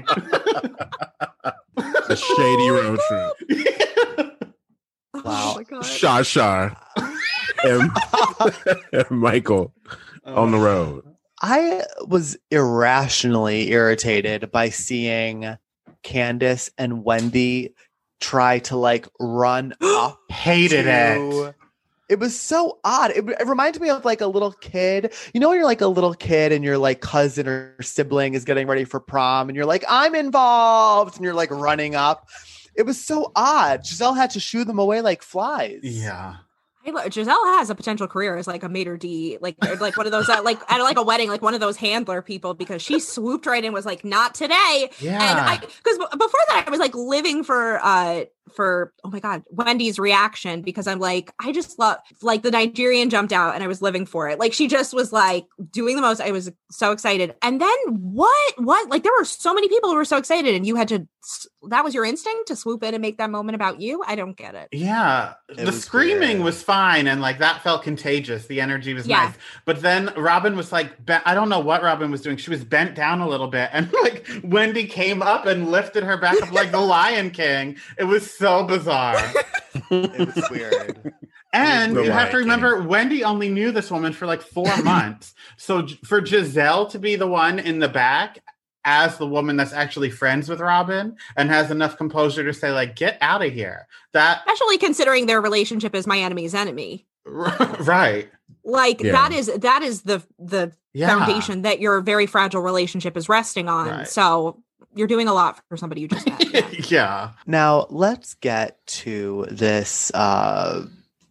a shady road trip. Wow. Oh my God. Shah Shah and, and Michael on the road. I was irrationally irritated by seeing Candace and Wendy try to like run up. Hated to- it. It was so odd. It, it reminded me of like a little kid. You know, when you're like a little kid and your like cousin or sibling is getting ready for prom and you're like, I'm involved. And you're like running up. It was so odd. Giselle had to shoo them away like flies. Yeah. Hey, look, Giselle has a potential career as like a maitre d, like or, like one of those uh, like at like a wedding, like one of those handler people, because she swooped right in and was like, "Not today." Yeah. And I, because before that, I was like living for, uh, for oh my God, Wendy's reaction, because I'm like, I just love, like, the Nigerian jumped out and I was living for it. Like, she just was like doing the most. I was so excited. And then what, what, like, there were so many people who were so excited, and you had to, that was your instinct to swoop in and make that moment about you. I don't get it. Yeah, It the was screaming weird. was fine, and like that felt contagious. The energy was Yeah. nice, but then Robin was like, be- I don't know what Robin was doing. She was bent down a little bit, and like Wendy came up and lifted her back up like the Lion King. It was so bizarre. It was weird. And The you have to Lion remember, Wendy only knew this woman for like four months. So J- for Giselle to be the one in the back as the woman that's actually friends with Robin and has enough composure to say, like, get out of here. That Especially considering their relationship is my enemy's enemy. right. Like Yeah. that is that is the the Yeah. foundation that your very fragile relationship is resting on. Right. So you're doing a lot for somebody you just met. Yeah. Yeah. Now let's get to this uh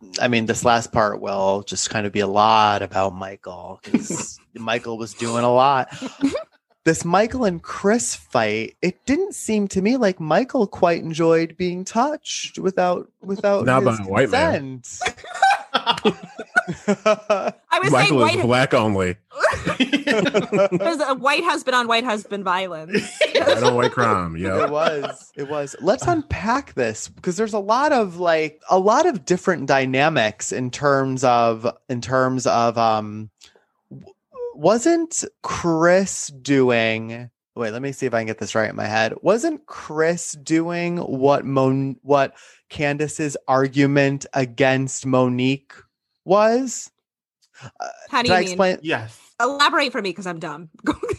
I mean, this last part will just kind of be a lot about Michael because Michael was doing a lot. This Michael and Chris fight, it didn't seem to me like Michael quite enjoyed being touched without without Not his by a white man. consent. I was Michael saying is white. black only. There's a white husband on white husband violence. White on white crime. It Yeah. was. It was. Let's unpack this because there's a lot of like a lot of different dynamics in terms of in terms of um w- wasn't Chris doing wait, let me see if I can get this right in my head. Wasn't Chris doing what Mon what Candace's argument against Monique was? How do Did you I mean? explain? Yes. Elaborate for me because I'm dumb.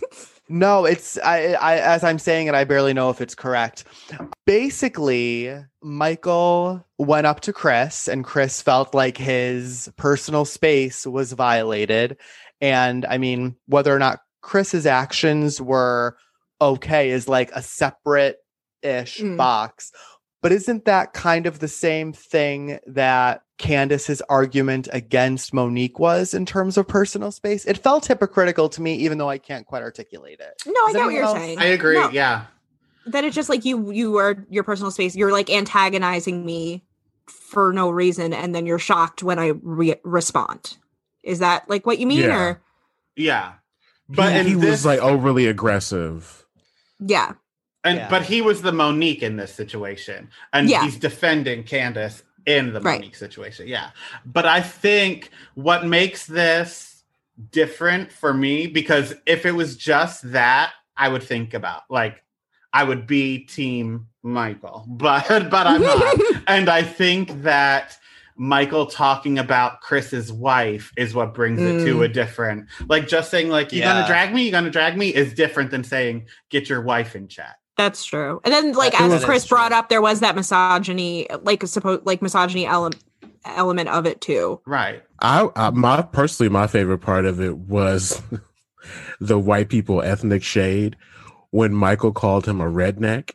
No, it's I, I as I'm saying it, I barely know if it's correct. Basically, Michael went up to Chris, and Chris felt like his personal space was violated. And I mean, whether or not Chris's actions were okay is like a separate-ish Mm. box. But isn't that kind of the same thing that Candace's argument against Monique was in terms of personal space? It felt hypocritical to me, even though I can't quite articulate it. No, I Does get what anyone you're else- saying. I agree. No, Yeah. that it's just like you you are your personal space. You're like antagonizing me for no reason, and then you're shocked when I re- respond. Is that like what you mean? Yeah. Or Yeah. But he, in he this, was like overly aggressive. yeah, and Yeah. but he was the Monique in this situation, and Yeah. he's defending Candace in the Right. Monique situation. Yeah. But I think what makes this different for me, because if it was just that, I would think about like I would be team Michael, but but I'm not. And I think that Michael talking about Chris's wife is what brings it to Mm. a different, like just saying like, you Yeah. gonna drag me, you gonna drag me is different than saying get your wife in chat. that's true. And then like That- as that Chris is true. brought up, there was that misogyny, like a supposed like misogyny element element of it too. Right. I, I my personally my favorite part of it was the white people ethnic shade when Michael called him a redneck.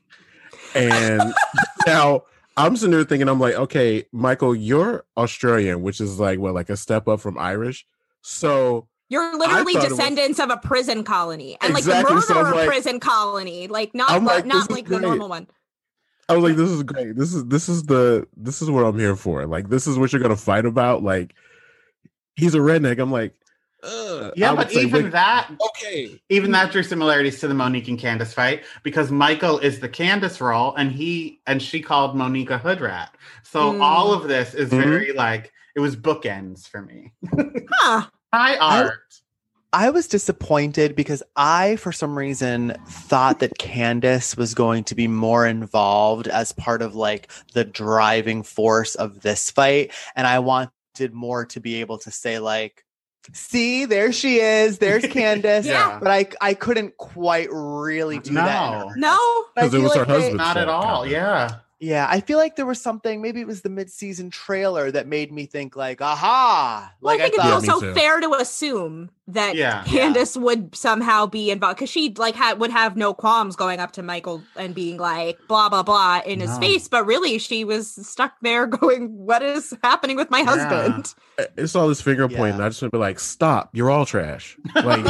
And now I'm sitting there thinking, I'm like, okay, Michael, you're Australian, which is like what, like a step up from Irish. So You're literally thought it was- descendants of a prison colony, and like Exactly, the so murderer I'm like- prison colony, like not I'm the- like, not this is like the great. normal one. I was like, this is great. This is this is the this is what I'm here for. Like, this is what you're gonna fight about. Like, he's a redneck. I'm like, ugh. Yeah, I would but say, even wait, that, okay. even that drew similarities to the Monique and Candace fight because Michael is the Candace role and he and she called Monique a hood rat. So Mm. all of this is Mhm. very like it was bookends for me. Huh. High art. I was disappointed because I, for some reason, thought that Candace was going to be more involved as part of like the driving force of this fight. And I wanted more to be able to say like, see, there she is. There's Candace. Yeah. But I, I couldn't quite really do No. that. in her. No, I Because it feel was her like they- husband. Not at all. Yeah. Yeah, I feel like there was something, maybe it was the mid-season trailer that made me think like, aha. well, Like I think thought, it's Yeah, me also too. fair to assume that Yeah. Candace would somehow be involved because she like had would have no qualms going up to Michael and being like blah blah blah in his No. face, but really she was stuck there going, "What is happening with my husband?" It's all this finger Yeah. pointing. I just want to be like, stop. You're all trash. Like,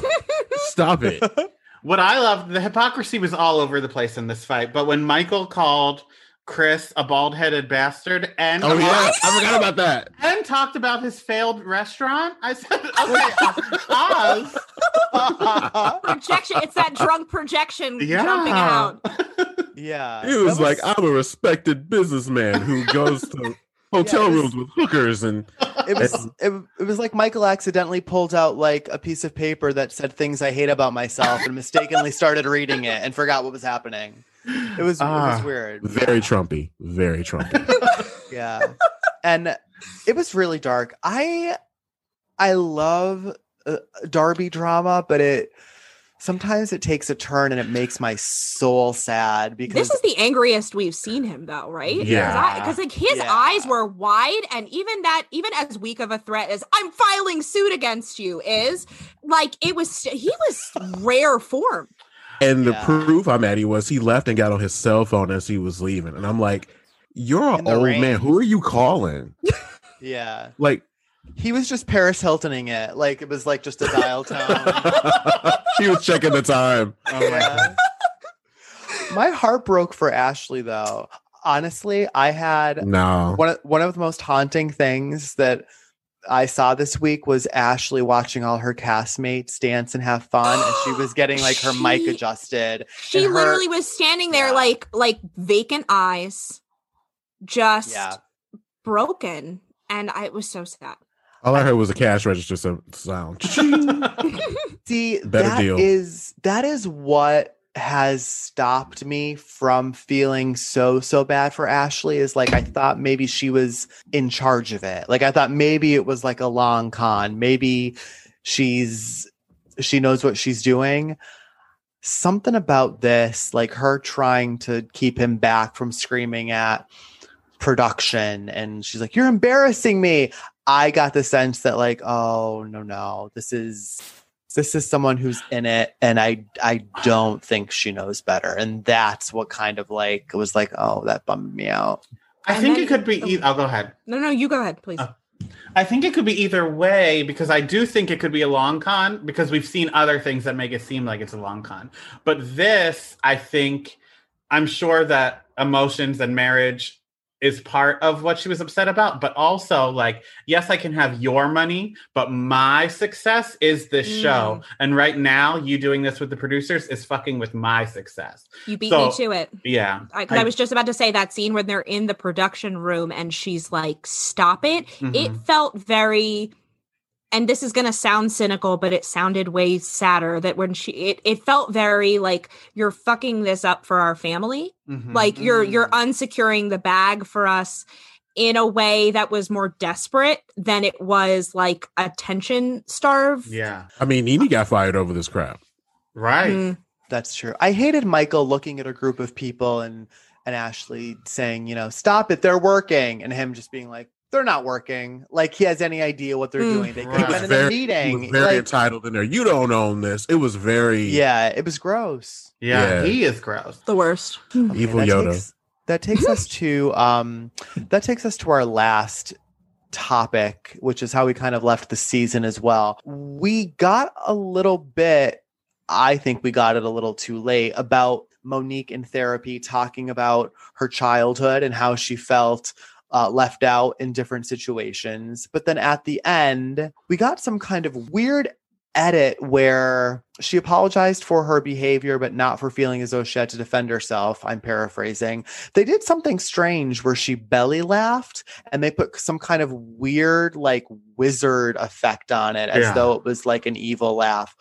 stop it. What I loved, the hypocrisy was all over the place in this fight. But when Michael called Chris a bald-headed bastard and Oh yeah, I forgot about that. and talked about his failed restaurant, I said, okay, Oz. Projection. It's that drunk projection Yeah. jumping out. yeah. He was That like, I'm a respected businessman who goes to hotel Yeah, it was- rooms with hookers and it was it, it was like Michael accidentally pulled out like a piece of paper that said things I hate about myself and mistakenly started reading it and forgot what was happening. It was it was Ah. weird. very Trumpy, very Trumpy. Yeah. And it was really dark. I I love uh, Darby drama, but it sometimes it takes a turn and it makes my soul sad because This is the angriest we've seen him, though, right? Yeah. because like his Yeah. eyes were wide, and even that, even as weak of a threat as "I'm filing suit against you" is, like it was. He was rare form. And the Yeah. proof I'm at, he was he left and got on his cell phone as he was leaving, and I'm like, "You're In an the old rain. man. Who are you calling?" Yeah. Like, he was just Paris Hiltoning it. Like, it was like just a dial tone. he was checking the time. Oh my Yeah. god. My heart broke for Ashley, though. Honestly, I had No. one of, one of the most haunting things that I saw this week was Ashley watching all her castmates dance and have fun, and she was getting like her mic She- adjusted. She and her- literally was standing there Yeah. like like vacant eyes, just Yeah. broken, and I it was so sad. All I heard was a cash register so- sound. See, Better that deal. is that is what has stopped me from feeling so so bad for Ashley. Is like I thought maybe she was in charge of it. Like I thought maybe it was like a long con. Maybe she's she knows what she's doing. Something about this, like her trying to keep him back from screaming at production, and she's like, "You're embarrassing me." I got the sense that like, oh no, no, this is this is someone who's in it, and I I don't think she knows better, and that's what kind of like was like, oh, that bummed me out. I And think then- it could be. E- I'll go ahead. No, no, you go ahead, please. Oh. I think it could be either way because I do think it could be a long con because we've seen other things that make it seem like it's a long con. But this, I think, I'm sure that emotions and marriage is part of what she was upset about. But also, like, yes, I can have your money, but my success is this Mm. show. And right now, you doing this with the producers is fucking with my success. You beat so- me to it. Yeah. I, 'cause I, was just about to say that scene when they're in the production room and she's like, "Stop it." Mhm. It felt very, and this is going to sound cynical, but it sounded way sadder that when she, it, it felt very like, you're fucking this up for our family. Mhm. Like you're, you're Mm. unsecuring the bag for us in a way that was more desperate than it was like attention starved. Yeah. I mean, Nene got fired over this crap. Right. Mm. That's true. I hated Michael looking at a group of people and and Ashley saying, you know, stop it, they're working, and him just being like, they're not working. Like he has any idea what they're Mm. doing. They could Right. have He been was in a very- He meeting. was very Like, entitled in there. You don't own this. It was very yeah, it was gross. Yeah. Yeah. He is gross. The worst. Okay, evil that Yoda. Takes, that takes us to um that takes us to our last topic, which is how we kind of left the season as well. We got a little bit, I think we got it a little too late, about Monique in therapy talking about her childhood and how she felt uh, left out in different situations. But then at the end, we got some kind of weird edit where she apologized for her behavior, but not for feeling as though she had to defend herself. I'm paraphrasing. They did something strange where she belly laughed and they put some kind of weird, like wizard effect on it as Yeah. though it was like an evil laugh.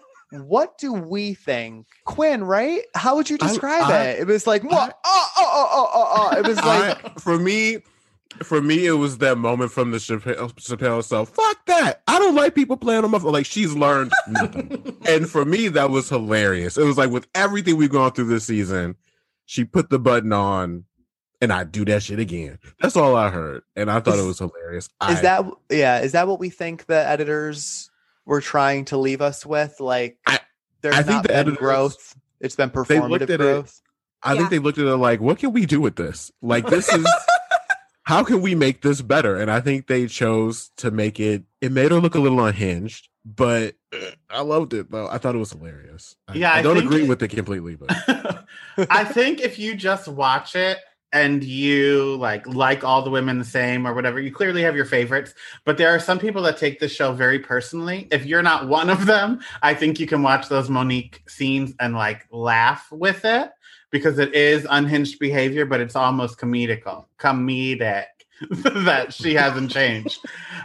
What do we think? Quinn, right? How would you I- describe I- it? It was like, I- what? Oh, oh, oh, oh, oh, oh. It was like, I, for me, for me, it was that moment from the Chappelle, Chappelle self. Fuck that! I don't like people playing on my phone. Like she's learned nothing, and for me, that was hilarious. It was like with everything we've gone through this season, she put the button on, and I do that shit again. That's all I heard, and I thought Is- it was hilarious. is I, that, yeah, is that what we think the editors were trying to leave us with? Like, I- there's I think not the been editors- growth. It's been they looked performative at it- growth. I Yeah. think they looked at it like, what can we do with this? Like this is. How can we make this better? And I think they chose to make it. It made her look a little unhinged, but uh, I loved it though. I thought it was hilarious. I, Yeah, I, I don't think agree it- with it completely, but I think if you just watch it and you like like all the women the same or whatever, you clearly have your favorites. But there are some people that take this show very personally. If you're not one of them, I think you can watch those Monique scenes and like laugh with it because it is unhinged behavior, but it's almost comedical, comedic that she hasn't changed.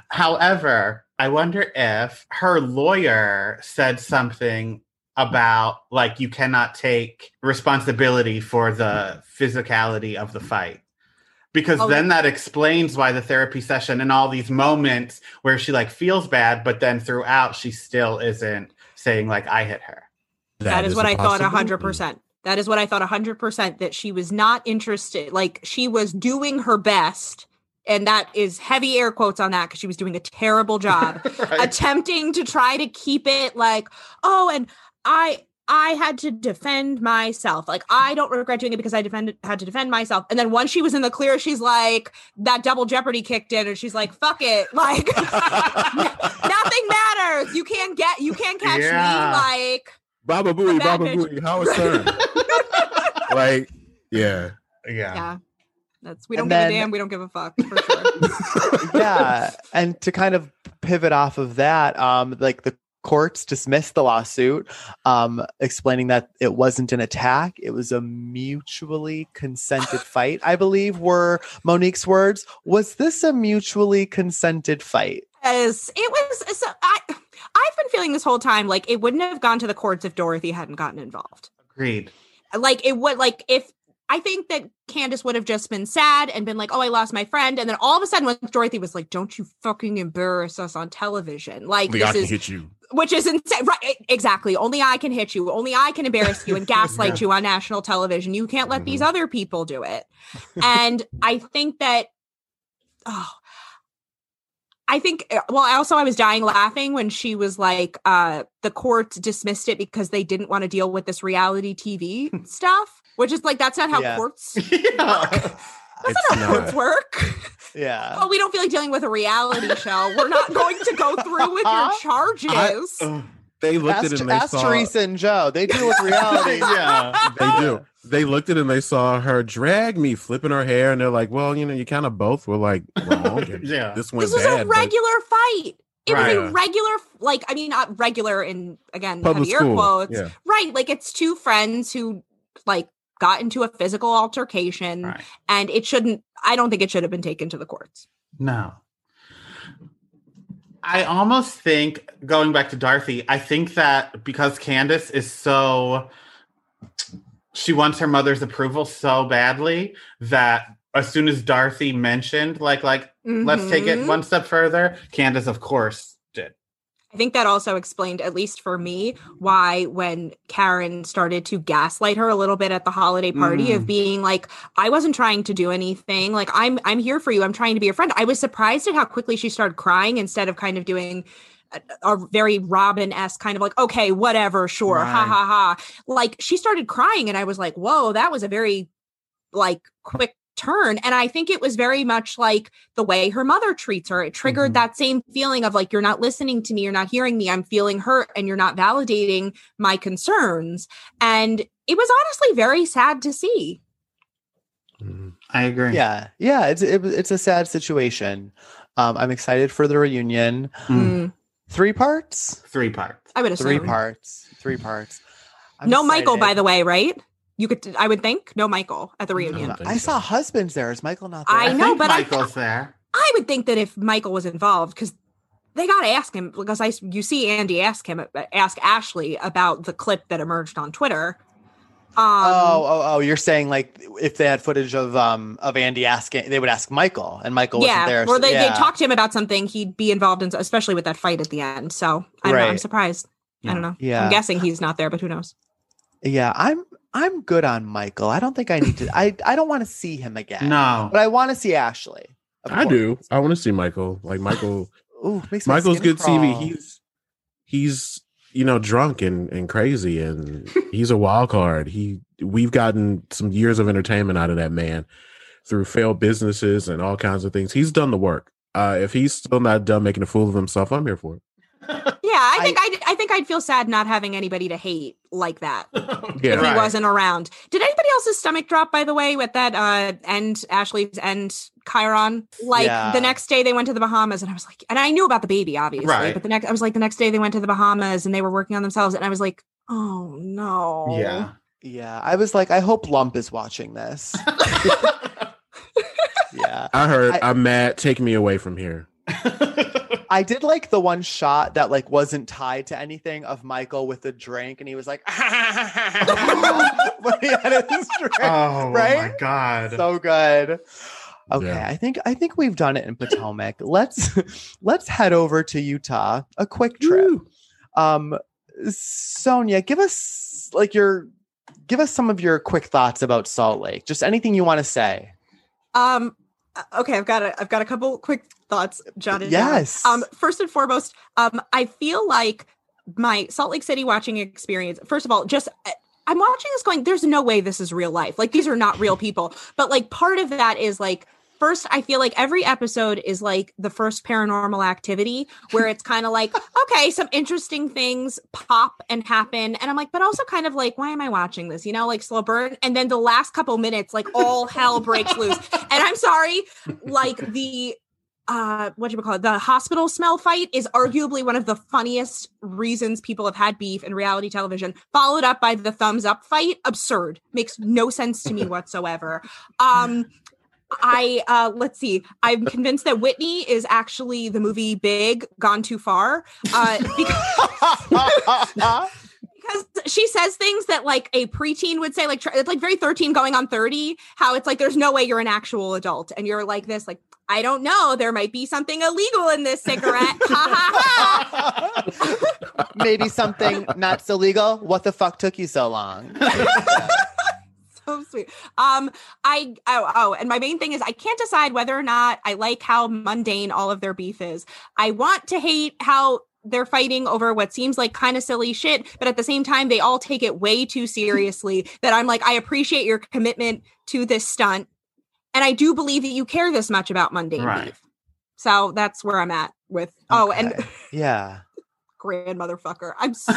However, I wonder if her lawyer said something about like you cannot take responsibility for the physicality of the fight. Because Oh. then that explains why the therapy session and all these moments where she like feels bad, but then throughout she still isn't saying like I hit her. that is, what a I thought a possibility. hundred percent. That is what I thought a hundred percent, that she was not interested. Like she was doing her best. And that is heavy air quotes on that because she was doing a terrible job Right? attempting to try to keep it like, oh, and I, I had to defend myself. Like, I don't regret doing it because I defended had to defend myself. And then once she was in the clear, she's like, that double jeopardy kicked in, and she's like, fuck it. Like, nothing matters. You can't get, you can't catch Yeah. me. Like, Baba Booey, A bad Baba bitch. Booey, Howard Stern. Like, yeah. Yeah. yeah. That's, we don't And give then- a damn. We don't give a fuck, for sure. Yeah. And to kind of pivot off of that, um, like the courts dismissed the lawsuit, um, explaining that it wasn't an attack. It was a mutually consented fight, I believe were Monique's words. Was this a mutually consented fight? As it was, so I, I've been feeling this whole time like it wouldn't have gone to the courts if Dorothy hadn't gotten involved. Agreed. Like it would, like if I think that Candace would have just been sad and been like, oh, I lost my friend. And then all of a sudden, when Dorothy was like, don't you fucking embarrass us on television. Like, Only I this can is, hit you. which is insane. Right. Exactly. Only I can hit you. Only I can embarrass you and gaslight Yeah. you on national television. You can't let Mhm. these other people do it. And I think that, oh, I think, well, also I was dying laughing when she was like, uh, the court dismissed it because they didn't want to deal with this reality T V stuff, which is like, that's not how Yeah. courts, Yeah. that's It's not how courts not. work. Yeah. Oh, we don't feel like dealing with a reality show. We're not going to go through with your charges. Ugh. They looked at Ask, it and they ask saw. Teresa and Joe. They deal with reality. Yeah. They do. They looked at it and they saw her drag me, flipping her hair, and they're like, "Well, you know, you kind of both were like wrong. and Yeah. This went This was bad." a but regular fight. It was Right. a regular, like, I mean, not regular in, again, Public heavy air school. quotes. Yeah. Right. Like, it's two friends who, like, got into a physical altercation, Right. and it shouldn't, I don't think it should have been taken to the courts. No. I almost think, going back to Dorothy, I think that because Candace is so, she wants her mother's approval so badly that as soon as Dorothy mentioned, like, like, let's take it Mhm. one step further, Candace, of course, did. I think that also explained, at least for me, why when Karen started to gaslight her a little bit at the holiday party Mm. of being like, I wasn't trying to do anything. Like, I'm I'm here for you. I'm trying to be your friend. I was surprised at how quickly she started crying instead of kind of doing a, a very Robin-esque kind of like, okay, whatever, sure, ha Right. ha ha. Like, she started crying and I was like, whoa, that was a very like quick turn. And I think it was very much like the way her mother treats her. It triggered Mhm. that same feeling of like, you're not listening to me, you're not hearing me, I'm feeling hurt, and you're not validating my concerns. And it was honestly very sad to see. Mhm. I agree. Yeah. Yeah. It's it, it's a sad situation. Um, I'm excited for the reunion. Mm. Mm, Three parts? Three parts. I would assume. Three parts. Three parts. I'm No Michael, by excited. the way, right? You could, I would think, no Michael at the No. reunion. think I so. saw husbands there. Is Michael not there? I I know, think but I- Michael's there. I would think that if Michael was involved, because they got to ask him, because I, you see Andy ask him, ask Ashley about the clip that emerged on Twitter. Um, oh, oh, oh! You're saying like if they had footage of um of Andy asking, they would ask Michael, and Michael yeah, wasn't there. or so- they, yeah. they talked to him about something he'd be involved in, especially with that fight at the end. So I don't know. I'm Right. surprised. I don't know. Yeah. I'm guessing he's not there, but who knows? Yeah, I'm I'm good on Michael. I don't think I need to. I I don't want to see him again. No. but I want to see Ashley. of I course. do. I want to see Michael. Like Michael. Ooh, makes my Michael's skin good T V. crawl. He's he's you know drunk and and crazy, and he's a wild card. He we've gotten some years of entertainment out of that man through failed businesses and all kinds of things. He's done the work. Uh, if he's still not done making a fool of himself, I'm here for it. Yeah, I think I, would I think I'd feel sad not having anybody to hate like that Yeah. if Right. he wasn't around. Did anybody else's stomach drop, by the way, with that uh end Ashley's end Chiron? Like Yeah. the next day they went to the Bahamas, and I was like, and I knew about the baby, obviously, Right. but the next I was like, the next day they went to the Bahamas and they were working on themselves, and I was like, oh no. Yeah. Yeah, I was like, I hope Lump is watching this. Yeah, I heard. I- I, am mad. Take me away from here. I did like the one shot that like wasn't tied to anything of Michael with a drink, and he was like, when he had his drink. Oh Right? my god. So good. Okay, Yeah. I think I think we've done it in Potomac. let's let's head over to Utah. A quick trip. Woo. Um, Sonia, give us like your give us some of your quick thoughts about Salt Lake. Just anything you want to say. Um okay, I've got a I've got a couple quick thoughts jotted Yes. down. Um first and foremost, um I feel like my Salt Lake City watching experience, first of all, just I'm watching this going, there's no way this is real life. Like, these are not real people. But like, part of that is like, first, I feel like every episode is like the first Paranormal Activity, where it's kind of like, okay, some interesting things pop and happen. And I'm like, but also kind of like, why am I watching this? You know, like slow burn. And then the last couple minutes, like all hell breaks loose. And I'm sorry, like the uh what do you call it? The hospital smell fight is arguably one of the funniest reasons people have had beef in reality television, followed up by the thumbs up fight. Absurd. Makes no sense to me whatsoever. Um I uh let's see. I'm convinced that Whitney is actually the movie Big Gone Too Far. Uh because Because she says things that like a preteen would say, like tr- it's like very thirteen going on thirty, how it's like, there's no way you're an actual adult. And you're like this, like, I don't know. There might be something illegal in this cigarette. Ha ha ha. Maybe something not so legal. What the fuck took you so long? Yeah. So sweet. Um, I, oh, oh, and my main thing is I can't decide whether or not I like how mundane all of their beef is. I want to hate how they're fighting over what seems like kind of silly shit, but at the same time, they all take it way too seriously that I'm like, I appreciate your commitment to this stunt. And I do believe that you care this much about mundane Right. beef. So that's where I'm at with, oh, Okay. and Yeah. grandmother fucker. I'm so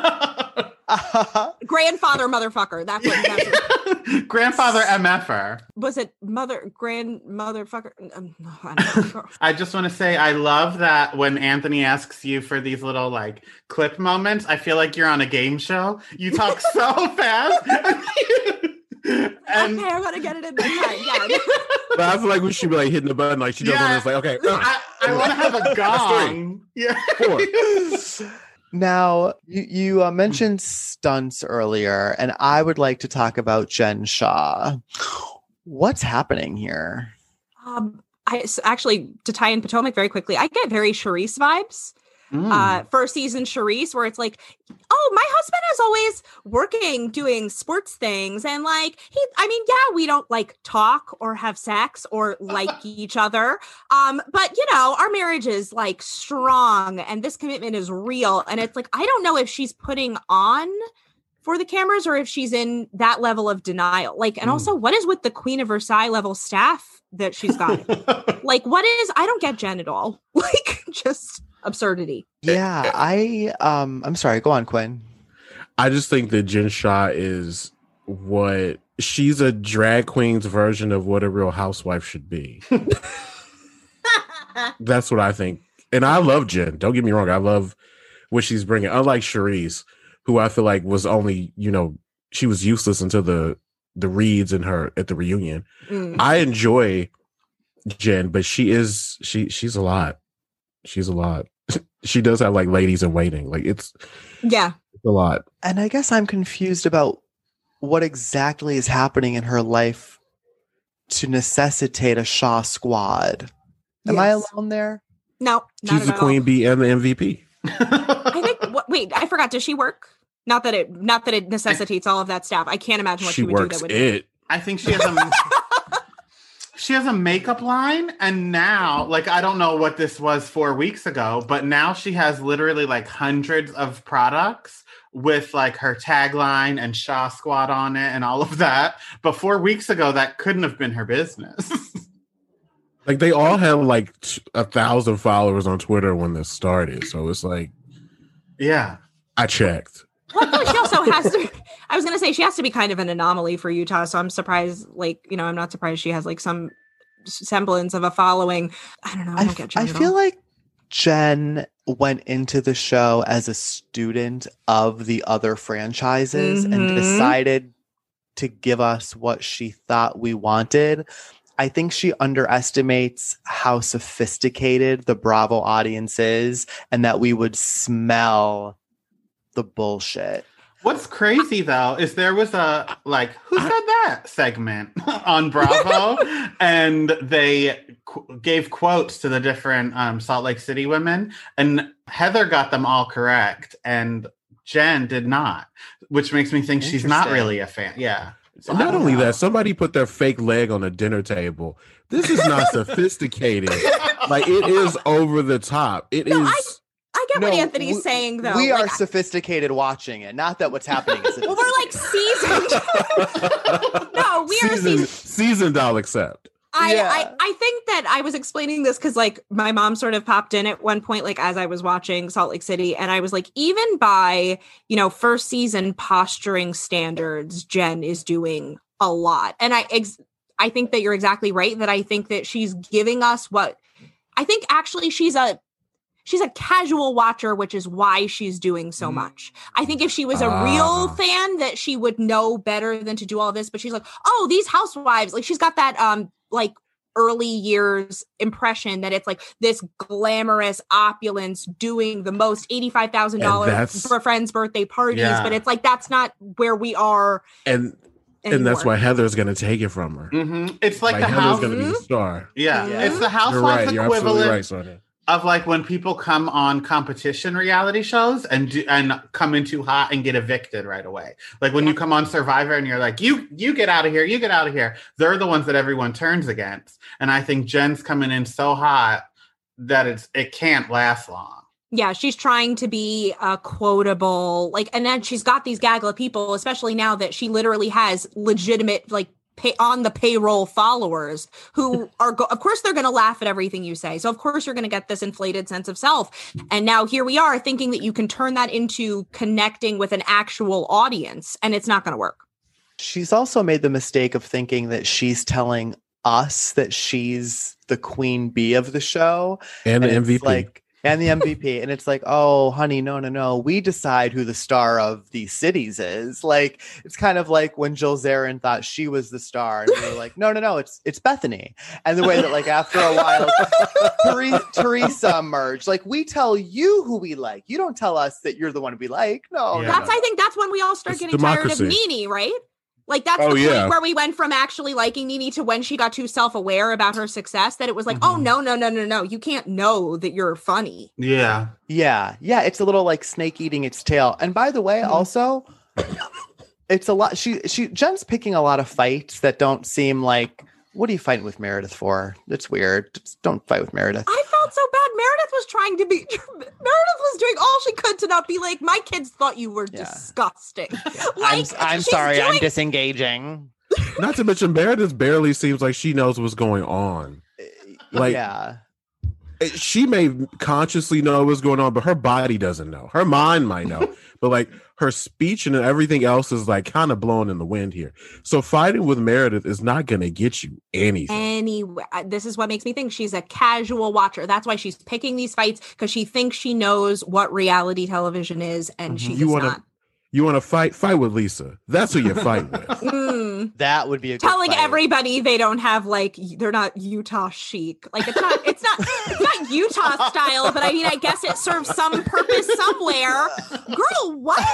grandfather motherfucker. That's what, that's what. Grandfather M F R. Was it mother grandmother fucker? Um, no, I don't know. I just want to say I love that when Anthony asks you for these little like clip moments, I feel like you're on a game show. You talk so fast. And okay, I'm gonna get it in my time. Yeah. But I feel like we should be like hitting the button, like she does Yeah. one. It's like, okay, I, I want to have a gong. Yeah. four. Now, you, you uh, mentioned stunts earlier, and I would like to talk about Jen Shaw. What's happening here? Um, I s- actually, to tie in Potomac very quickly, I get very Charisse vibes. Mm. Uh, first season Charisse, where it's like, oh, my husband is always working, doing sports things. And like, he, I mean, yeah, we don't like talk or have sex or like each other. Um, but you know, our marriage is like strong and this commitment is real. And it's like, I don't know if she's putting on for the cameras or if she's in that level of denial. Like, and Mm. also what is with the Queen of Versailles level staff that she's got? Like, what is, I don't get Jen at all. Like, just absurdity. Yeah, I um I'm sorry, go on, Quinn. I just think that Jen Shaw is what she's a drag queen's version of what a real housewife should be. That's what I think. And I love Jen. Don't get me wrong. I love what she's bringing. Unlike Charisse, who I feel like was only, you know, she was useless until the the reads in her at the reunion. Mm. I enjoy Jen, but she is she she's a lot. She's a lot. She does have like ladies in waiting. Like it's, Yeah. it's a lot. And I guess I'm confused about what exactly is happening in her life to necessitate a Shaw squad. Am I Yes. alone there? No, not She's the at queen all. bee and the M V P. I think. What, wait, I forgot. Does she work? Not that it. Not that it necessitates all of that staff. I can't imagine what she, She would do works that would. it. I think she has a she has a makeup line, and now, like, I don't know what this was four weeks ago, but now she has literally like hundreds of products with like her tagline and Shaw Squad on it and all of that. But four weeks ago, that couldn't have been her business. Like they all have like t- a thousand followers on Twitter when this started. So it's like Yeah. I checked. Well, I feel like she also has to. I was going to say she has to be kind of an anomaly for Utah. So I'm surprised. Like, you know, I'm not surprised she has like some semblance of a following. I don't know. I I, don't get Jen I at feel all. like Jen went into the show as a student of the other franchises and Mhm. decided to give us what she thought we wanted. I think she underestimates how sophisticated the Bravo audience is and that we would smell the bullshit. What's crazy though is there was a like who said that segment on Bravo, and they qu- gave quotes to the different um, Salt Lake City women, and Heather got them all correct, and Jen did not, which makes me think she's not Interesting. really a fan. Yeah. So And I not don't only know. that, somebody put their fake leg on a dinner table. This is not sophisticated. Like it is over the top. It is. No, I- I get No, what Anthony's we- saying, though. We Like, are sophisticated watching it. Not that what's happening is. well, we're like seasoned. No, we are seasoned, seasoned. seasoned. I'll accept. I, Yeah. I I think that I was explaining this because like my mom sort of popped in at one point, like as I was watching Salt Lake City, and I was like, even by, you know, first season posturing standards, Jen is doing a lot. And I ex- I think that you're exactly right, that I think that she's giving us what I think actually she's a she's a casual watcher, which is why she's doing so much. I think if she was a Ah. real fan, that she would know better than to do all this. But she's like, oh, these housewives, like she's got that um like early years impression that it's like this glamorous opulence doing the most eighty-five thousand And dollars that's- for friends' birthday parties. Yeah. But it's like, that's not where we are And anymore. and that's why Heather's gonna take it from her. Mhm. It's like, Like, the Heather's house. gonna be the star. Yeah. Yeah. It's the You're housewives right. You're absolutely equivalent right, Sonia. of like when people come on competition reality shows and do, and come in too hot and get evicted right away. Like when you come on Survivor and you're like, you you get out of here, you get out of here. They're the ones that everyone turns against. And I think Jen's coming in so hot that it's it can't last long. Yeah, she's trying to be uh, quotable, like, and then she's got these gaggle of people, especially now that she literally has legitimate, like, pay on the payroll followers who are, go- of course, they're going to laugh at everything you say. So, of course, you're going to get this inflated sense of self. And now here we are thinking that you can turn that into connecting with an actual audience, and it's not going to work. She's also made the mistake of thinking that she's telling us that she's the queen bee of the show. And the it's M V P. Like, and the M V P. And it's like, oh, honey, no, no, no. We decide who the star of these cities is. Like, it's kind of like when Jill Zarin thought she was the star. And we were like, no, no, no, it's it's Bethany. And the way that, like, after a while, Theresa, Teresa emerged. Like, we tell you who we like. You don't tell us that you're the one we like. No, Yeah. no, That's, no. I think that's when we all start It's getting tired democracy. of Nene, right? Like, that's Oh, the yeah. point where we went from actually liking Nene to when she got too self-aware about her success, that it was like, Mhm. oh, no, no, no, no, no. You can't know that you're funny. Yeah. Yeah, yeah, it's a little like snake eating its tail. And by the way, Mhm. also, it's a lot. She she Jen's picking a lot of fights that don't seem like. What are you fighting with Meredith for? It's weird. Just don't fight with Meredith. I felt so bad. Meredith was trying to be, Meredith was doing all she could to not be like, my kids thought you were Yeah. disgusting. I'm Like, I'm she's sorry. I'm doing- disengaging. Not to mention Meredith barely seems like she knows what's going on. Like- yeah, She may consciously know what's going on, but her body doesn't know. Her mind might know, but like her speech and everything else is like kind of blowing in the wind here. So fighting with Meredith is not going to get you anything. Anyway, I- this is what makes me think she's a casual watcher. That's why she's picking these fights, because she thinks she knows what reality television is, and she Mhm. does You wanna- not. You want to fight? Fight with Lisa. That's who you fight with. Mm. that would be a good Telling fight. everybody they don't have, like, they're not Utah chic. Like, it's not, it's not, it's not Utah style, but I mean, I guess it serves some purpose somewhere. Girl, what?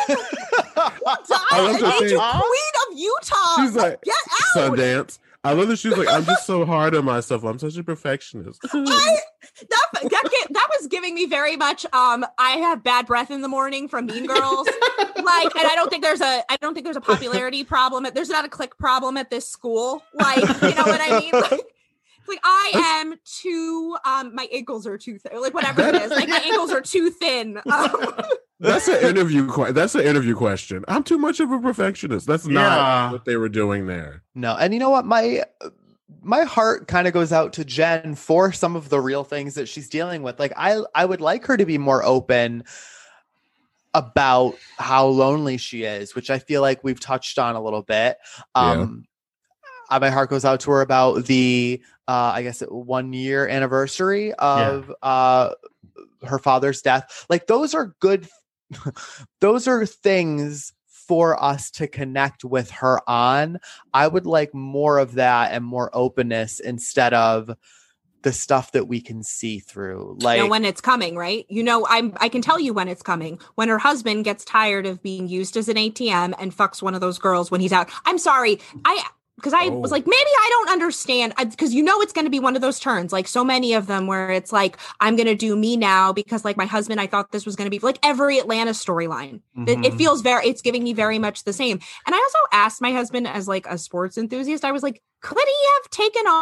What I love died? the Made you thing. queen of Utah. She's like, Get out. Sundance. I love that she's like, I'm just so hard on myself. I'm such a perfectionist. I, that, that, ga- that was giving me very much um I have bad breath in the morning from Mean Girls. Like, and I don't think there's a I don't think there's a popularity problem at, there's not a click problem at this school. Like, you know what I mean? Like, it's like I am too um my ankles are too thin, like whatever it is. Like my ankles are too thin. Um, That's an interview. Que- that's an interview question. I'm too much of a perfectionist. That's not Yeah. what they were doing there. No, and you know what? My my heart kind of goes out to Jen for some of the real things that she's dealing with. Like, I I would like her to be more open about how lonely she is, which I feel like we've touched on a little bit. Um uh, my heart goes out to her about the uh I guess one year anniversary of uh her father's death. Like, those are good those are things for us to connect with her on. I would like more of that and more openness instead of the stuff that we can see through. Like, you know when it's coming, right? You know, I'm I can tell you when it's coming. When her husband gets tired of being used as an A T M and fucks one of those girls when he's out. I'm sorry. I because I Oh. was like, maybe I don't understand, because you know it's going to be one of those turns, like so many of them, where it's like, I'm going to do me now because, like, my husband, I thought this was going to be like every Atlanta storyline. It, it Mhm. feels very, it's giving me very much the same. And I also asked my husband, as like a sports enthusiast, I was like, could he have taken off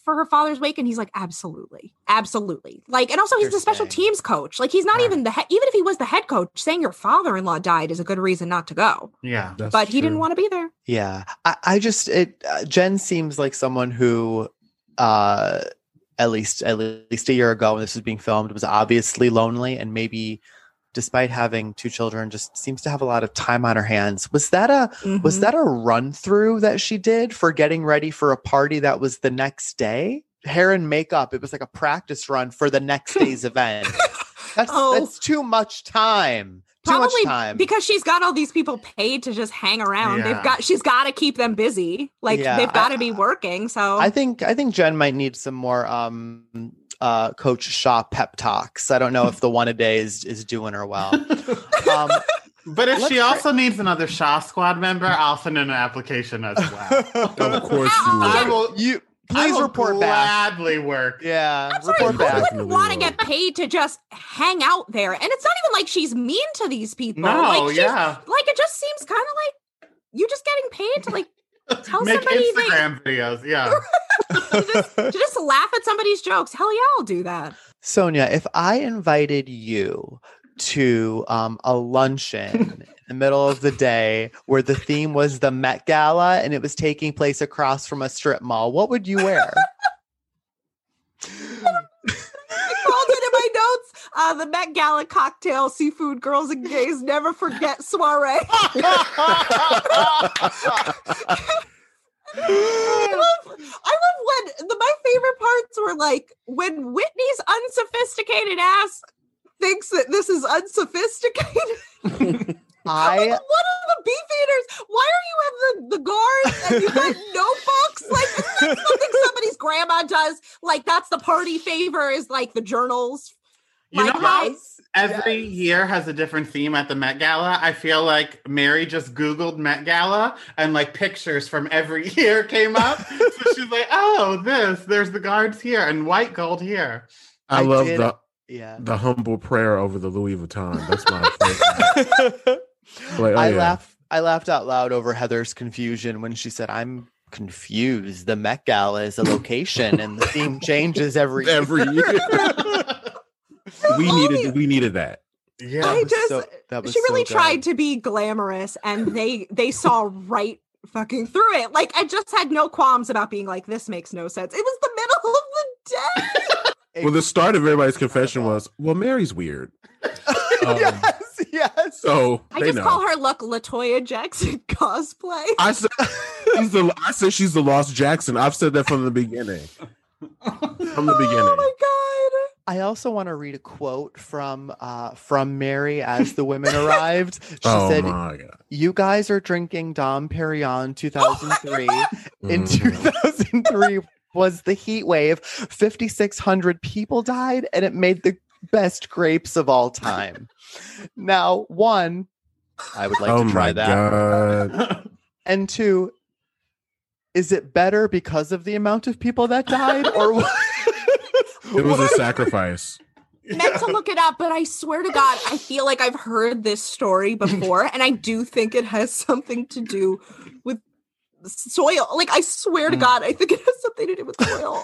for her father's wake? And he's like, absolutely. Absolutely. Like, and also he's the special teams coach. Like, he's not right. even the head, even if he was the head coach, saying your father-in-law died is a good reason not to go. Yeah. But he true. didn't want to be there. Yeah. I, I just, it, uh, Jen seems like someone who, uh, at least, at least a year ago when this was being filmed, was obviously lonely and maybe, despite having two children, just seems to have a lot of time on her hands. Was that a mm-hmm. was that a run through that she did for getting ready for a party that was the next day? Hair and makeup. It was like a practice run for the next day's event. That's oh. that's too much time. Too Probably much time. Because she's got all these people paid to just hang around. Yeah. They've got she's got to keep them busy. Like yeah, they've got to be working. So I think I think Jen might need some more um Uh, Coach Shaw pep talks. I don't know if the one a day is, is doing her well. Um, but if she also needs another Shaw Squad member, I'll send in an application as well. Of course you will. I will you please I will report gladly back. work. Yeah, I'm sorry, report who back. wouldn't want to get paid to just hang out there? And it's not even like she's mean to these people. No, like, yeah. Like it just seems kind of like you just getting paid to like tell Make somebody Instagram they, videos. Yeah. to, just, to just laugh at somebody's jokes. Hell yeah, I'll do that. Sonia, if I invited you to um, a luncheon in the middle of the day where the theme was the Met Gala and it was taking place across from a strip mall, what would you wear? I called it in my notes. Uh, the Met Gala cocktail, seafood, girls and gays never forget soiree. I love, I love when the, my favorite parts were like when Whitney's unsophisticated ass thinks that this is unsophisticated. I like, what are the beef eaters? Why are you have the, the guards and you got notebooks? Like, isn't that something somebody's grandma does? Like, that's the party favor is like the journals. You like, know how yes, every yes. year has a different theme at the Met Gala? I feel like Mary just Googled Met Gala and like pictures from every year came up. So she's like, oh, this, there's the guards here and white gold here. I, I love did, the yeah. the humble prayer over the Louis Vuitton. That's my favorite. Like, oh, I yeah. laughed I laughed out loud over Heather's confusion when she said, I'm confused. The Met Gala is a location and the theme changes every year. Every year. we needed we needed that. Yeah. I just so, that was she really so tried to be glamorous and they they saw right fucking through it. Like I just had no qualms about being like, this makes no sense. It was the middle of the day. Well, the start of everybody's confession was, well, Mary's weird. Um, yes, yes. So I they just know. call her look LaToya Jackson cosplay. I said she's the I said she's the Lost Jackson. I've said that from the beginning. From the beginning. Oh my god. I also want to read a quote from uh, from Mary as the women arrived. She oh said, my God. "You guys are drinking Dom Perignon two thousand three. In two thousand three was the heat wave. fifty-six hundred people died, and it made the best grapes of all time." Now, one, I would like oh to try my that. God. And two, is it better because of the amount of people that died, or what? It was a sacrifice. Meant to look it up, but I swear to God, I feel like I've heard this story before, and I do think it has something to do with soil. Like, I swear to God, I think it has something to do with soil.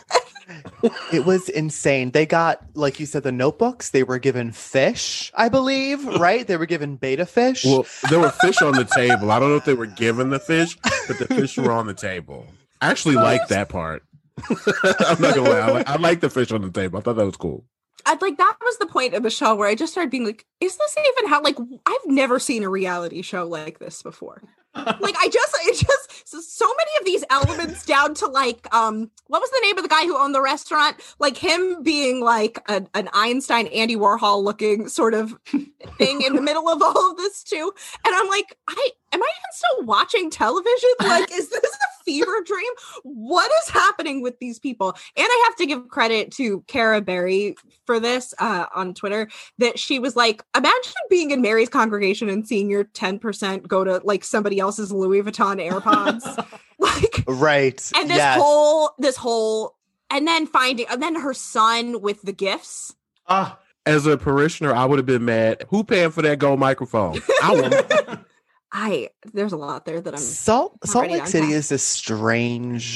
It was insane. They got, like you said, the notebooks. They were given fish, I believe, right? They were given beta fish. Well, there were fish on the table. I don't know if they were given the fish, but the fish were on the table. I actually like that part. I'm not gonna lie. I like, I like the fish on the table. I thought that was cool. I'd like that was the point of the show where I just started being like, is this even how, like, I've never seen a reality show like this before. Like, I just, it just, so, so many of these elements down to like, um, what was the name of the guy who owned the restaurant? Like him being like a, an Einstein, Andy Warhol looking sort of thing in the middle of all of this too. And I'm like, I, am I even still watching television? Like, is this a fever dream? What is happening with these people? And I have to give credit to Cara Berry for this uh, on Twitter, that she was like, imagine being in Mary's congregation and seeing your ten percent go to like somebody else's Louis Vuitton AirPods. Like, right. And this yes. whole, this whole, and then finding, and then her son with the gifts. Uh, as a parishioner, I would have been mad. Who paying for that gold microphone? I would. I, there's a lot there that I'm Salt Salt ready Lake to City unpack. is a strange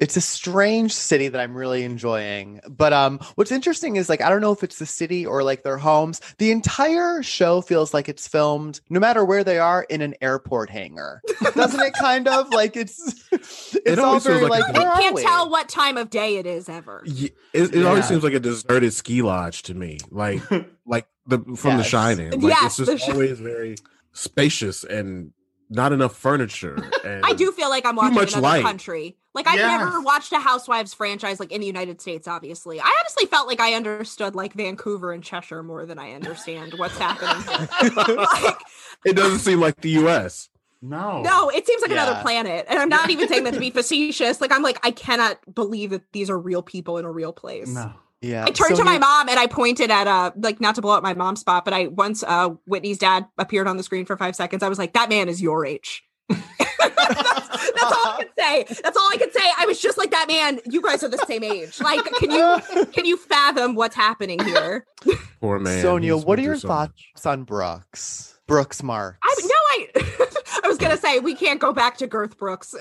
It's a strange city that I'm really enjoying. But um, what's interesting is like, I don't know if it's the city or like their homes. The entire show feels like it's filmed, no matter where they are, in an airport hangar. Doesn't it kind of like it's it's It all always feels very like like, a- where I are can't we? tell what time of day it is ever. Yeah, it, it Yeah. always seems like a deserted ski lodge to me, like like the from The Yes. Shining. Like Yes, it's The just Shi- always very spacious and not enough furniture. And I do feel like I'm watching much another light. country. Like I've Yes. never watched a Housewives franchise like in the United States, obviously. I honestly felt like I understood like Vancouver and Cheshire more than I understand what's happening here. Like, It doesn't seem like the U S. No. no, it seems like Yeah. another planet. And I'm not even saying that to be facetious. Like I'm like, I cannot believe that these are real people in a real place. No. Yeah. I turned to Sonia- my mom and I pointed at uh like not to blow up my mom's spot, but I once uh Whitney's dad appeared on the screen for five seconds. I was like, that man is your age. that's, that's all I can say. That's all I can say. I was just like that man. You guys are the same age. Like, can you can you fathom what's happening here? Poor man. Sonia, He's what are been your through so thoughts much. on Brooks? Brooks Marks. I no, I I was gonna say we can't go back to Girth Brooks.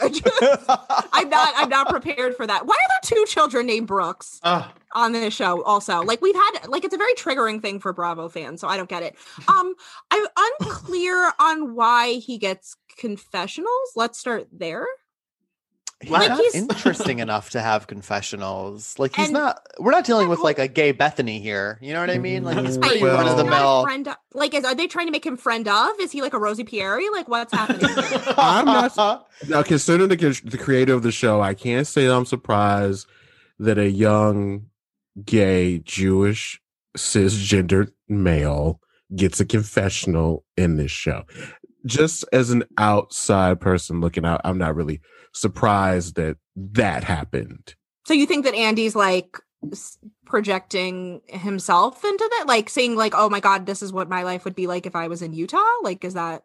I'm not. I'm not prepared for that. Why are there two children named Brooks Oh, on this show? Also, like we've had, like it's a very triggering thing for Bravo fans, so I don't get it. Um, I'm unclear on why he gets confessionals. Let's start there. He's Like, not he's- interesting enough to have confessionals. Like he's And- not. We're not dealing with like a gay Bethany here. You know what I mean? Like he's Mm, pretty well- run of the He's not a mill. friend of- like, is, are they trying to make him friend of? Is he like a Rosie Pieri? Like, what's happening here? I'm not- Now, considering the, the creator of the show, I can't say I'm surprised that a young, gay, Jewish, cisgendered male gets a confessional in this show. Just as an outside person looking out, I'm not really surprised that that happened. So you think that Andy's like s- projecting himself into that, like saying like, "Oh my God, this is what my life would be like if I was in Utah." Like, is that?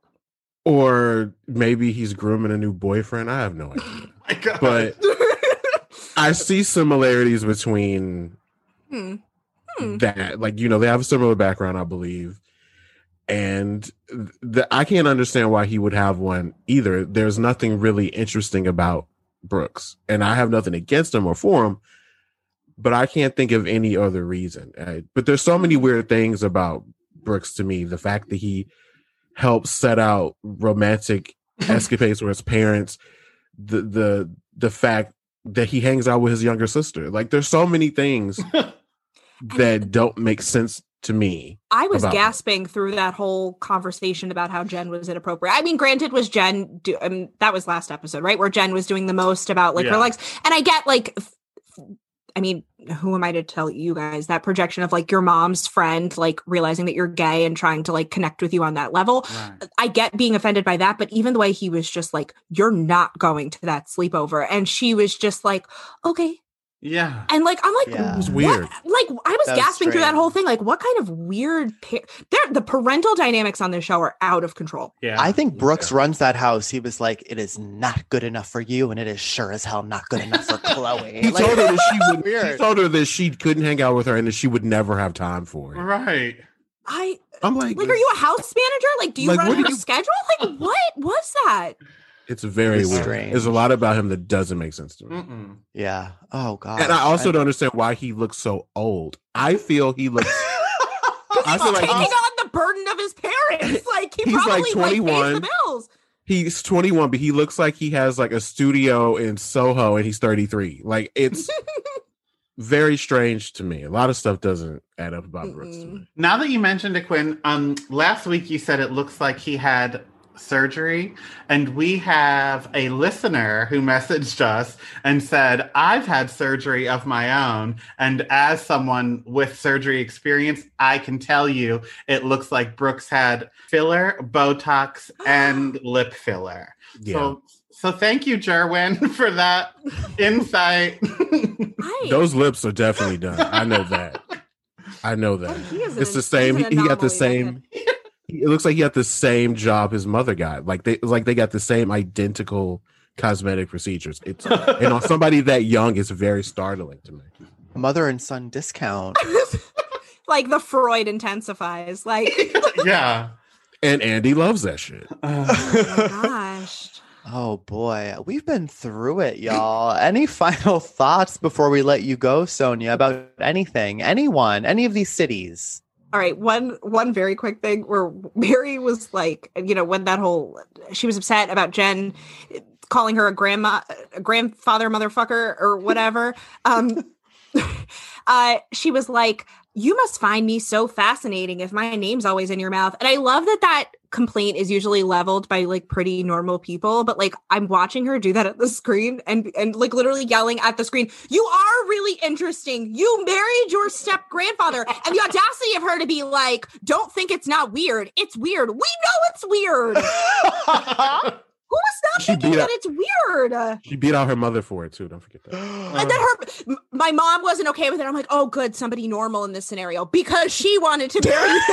Or maybe he's grooming a new boyfriend. I have no idea. my God. But I see similarities between Hmm. Hmm. that. Like, you know, they have a similar background, I believe. And the, I can't understand why he would have one either. There's nothing really interesting about Brooks. And I have nothing against him or for him, but I can't think of any other reason. Uh, but there's so many weird things about Brooks to me. The fact that he helped set out romantic escapades with his parents, the the the fact that he hangs out with his younger sister. Like there's so many things that don't make sense to me. I was About- gasping through that whole conversation about how Jen was inappropriate. I mean, granted, was Jen do, um, that was last episode, right? Where Jen was doing the most about like her Yeah. legs, and I get like, f- I mean, who am I to tell you guys that projection of like your mom's friend, like realizing that you're gay and trying to like connect with you on that level. Right. I get being offended by that, but even the way he was just like, "You're not going to that sleepover," and she was just like, "Okay." Yeah. And like, I'm like, Yeah. It was what? weird. Like, I was That was gasping through that strange. whole thing. Like, what kind of weird? Pa- there, the parental dynamics on this show are out of control. Yeah. I think Brooks runs that house. He was like, "It is not good enough for you, and it is sure as hell not good enough for Chloe." He Like, told her that she would. He weird. told her that she couldn't hang out with her and that she would never have time for it. Right. I I'm like, like, are you a house manager? Like, do you Like, run what her do you- schedule? Like, what was that? It's very It's weird. strange. There's a lot about him that doesn't make sense to me. Mm-mm. Yeah. Oh God. And I also don't understand why he looks so old. I feel he looks. I He's feel like taking he's, on the burden of his parents. Like, he He's like probably like, pays twenty-one. the bills. he's twenty-one, but he looks like he has like a studio in Soho and he's thirty-three. Like it's very strange to me. A lot of stuff doesn't add up about Brooks to me. Now that you mentioned it, Quinn, um, last week you said it looks like he had surgery, and we have a listener who messaged us and said, "I've had surgery of my own, and as someone with surgery experience, I can tell you it looks like Brooks had filler, Botox, and lip filler." Yeah. So, so thank you, Jerwin, for that insight. Right. Those lips are definitely done. I know that. I know that. He is It's an- the same. He, he's an he got the anomaly, same. It looks like he got the same job his mother got. Like they like they got the same identical cosmetic procedures. It's and on somebody that young, it's very startling to me. mother and son discount. Like the Freud intensifies. Like, Yeah. And Andy loves that shit. Uh, oh my gosh. Oh boy, we've been through it, y'all. Any final thoughts before we let you go, Sonia, about anything, anyone, any of these cities? All right, one one very quick thing where Mary was like, you know, when that whole she was upset about Jen calling her a grandma, a grandfather motherfucker or whatever. Um, uh, she was like, "You must find me so fascinating if my name's always in your mouth." And I love that that complaint is usually leveled by like pretty normal people, but like I'm watching her do that at the screen and and like literally yelling at the screen, "You are really interesting. You married your step grandfather." And the audacity of her to be like, "Don't think it's not weird. It's weird. We know it's weird." Who is not She thinking beat that up- it's weird? She beat out her mother for it too. Don't forget that. And then her, m- my mom wasn't okay with it. I'm like, oh, good, somebody normal in this scenario because she wanted to marry him.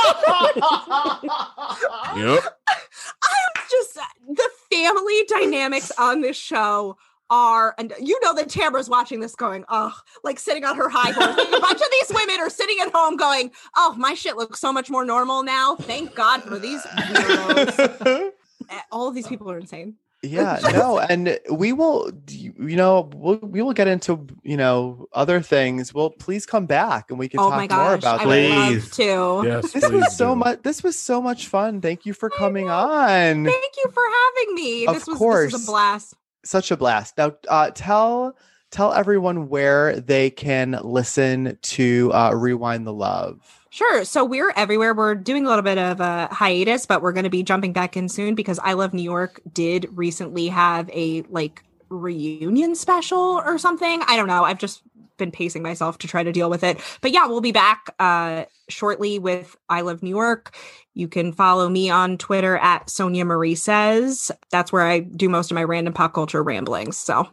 Yep. I'm just the family dynamics on this show are, and you know that Tamara's watching this going, oh, like sitting on her high horse. Like a bunch of these women are sitting at home going, oh, my shit looks so much more normal now. Thank God for these weirdos. All of these people are insane. Yeah, no, and we will, you know, we'll, we will get into, you know, other things. Well, please come back and we can Oh talk my more gosh, about I would this. love to. Yes. This please was so do. much. This was so much fun. Thank you for coming on. Thank you for having me. Of this was course. this was a blast. Such a blast. Now, uh, tell tell everyone where they can listen to uh, Rewind the Love. Sure. So we're everywhere. We're doing a little bit of a hiatus, but we're going to be jumping back in soon because I Love New York did recently have a like reunion special or something. I don't know. I've just been pacing myself to try to deal with it. But yeah, we'll be back uh, shortly with I Love New York. You can follow me on Twitter at Sonia Marie Says. That's where I do most of my random pop culture ramblings. So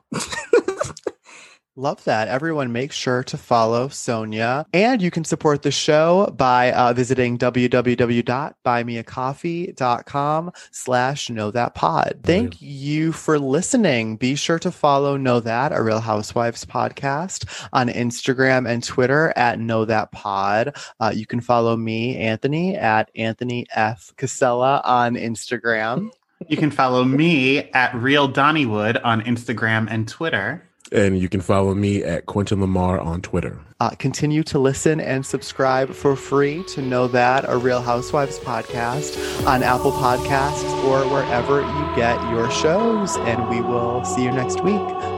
Love that. Everyone make sure to follow Sonia. And you can support the show by uh, visiting www.buymeacoffee.com slash know that pod. Thank you for listening. Be sure to follow Know That, a Real Housewives podcast, on Instagram and Twitter at Know That Pod. Uh, you can follow me, Anthony, at Anthony F. Casella on Instagram. You can follow me at Real Donnywood on Instagram and Twitter. And you can follow me at Quentin Lamar on Twitter. Uh, continue to listen and subscribe for free to Know That, a Real Housewives podcast on Apple Podcasts or wherever you get your shows. And we will see you next week.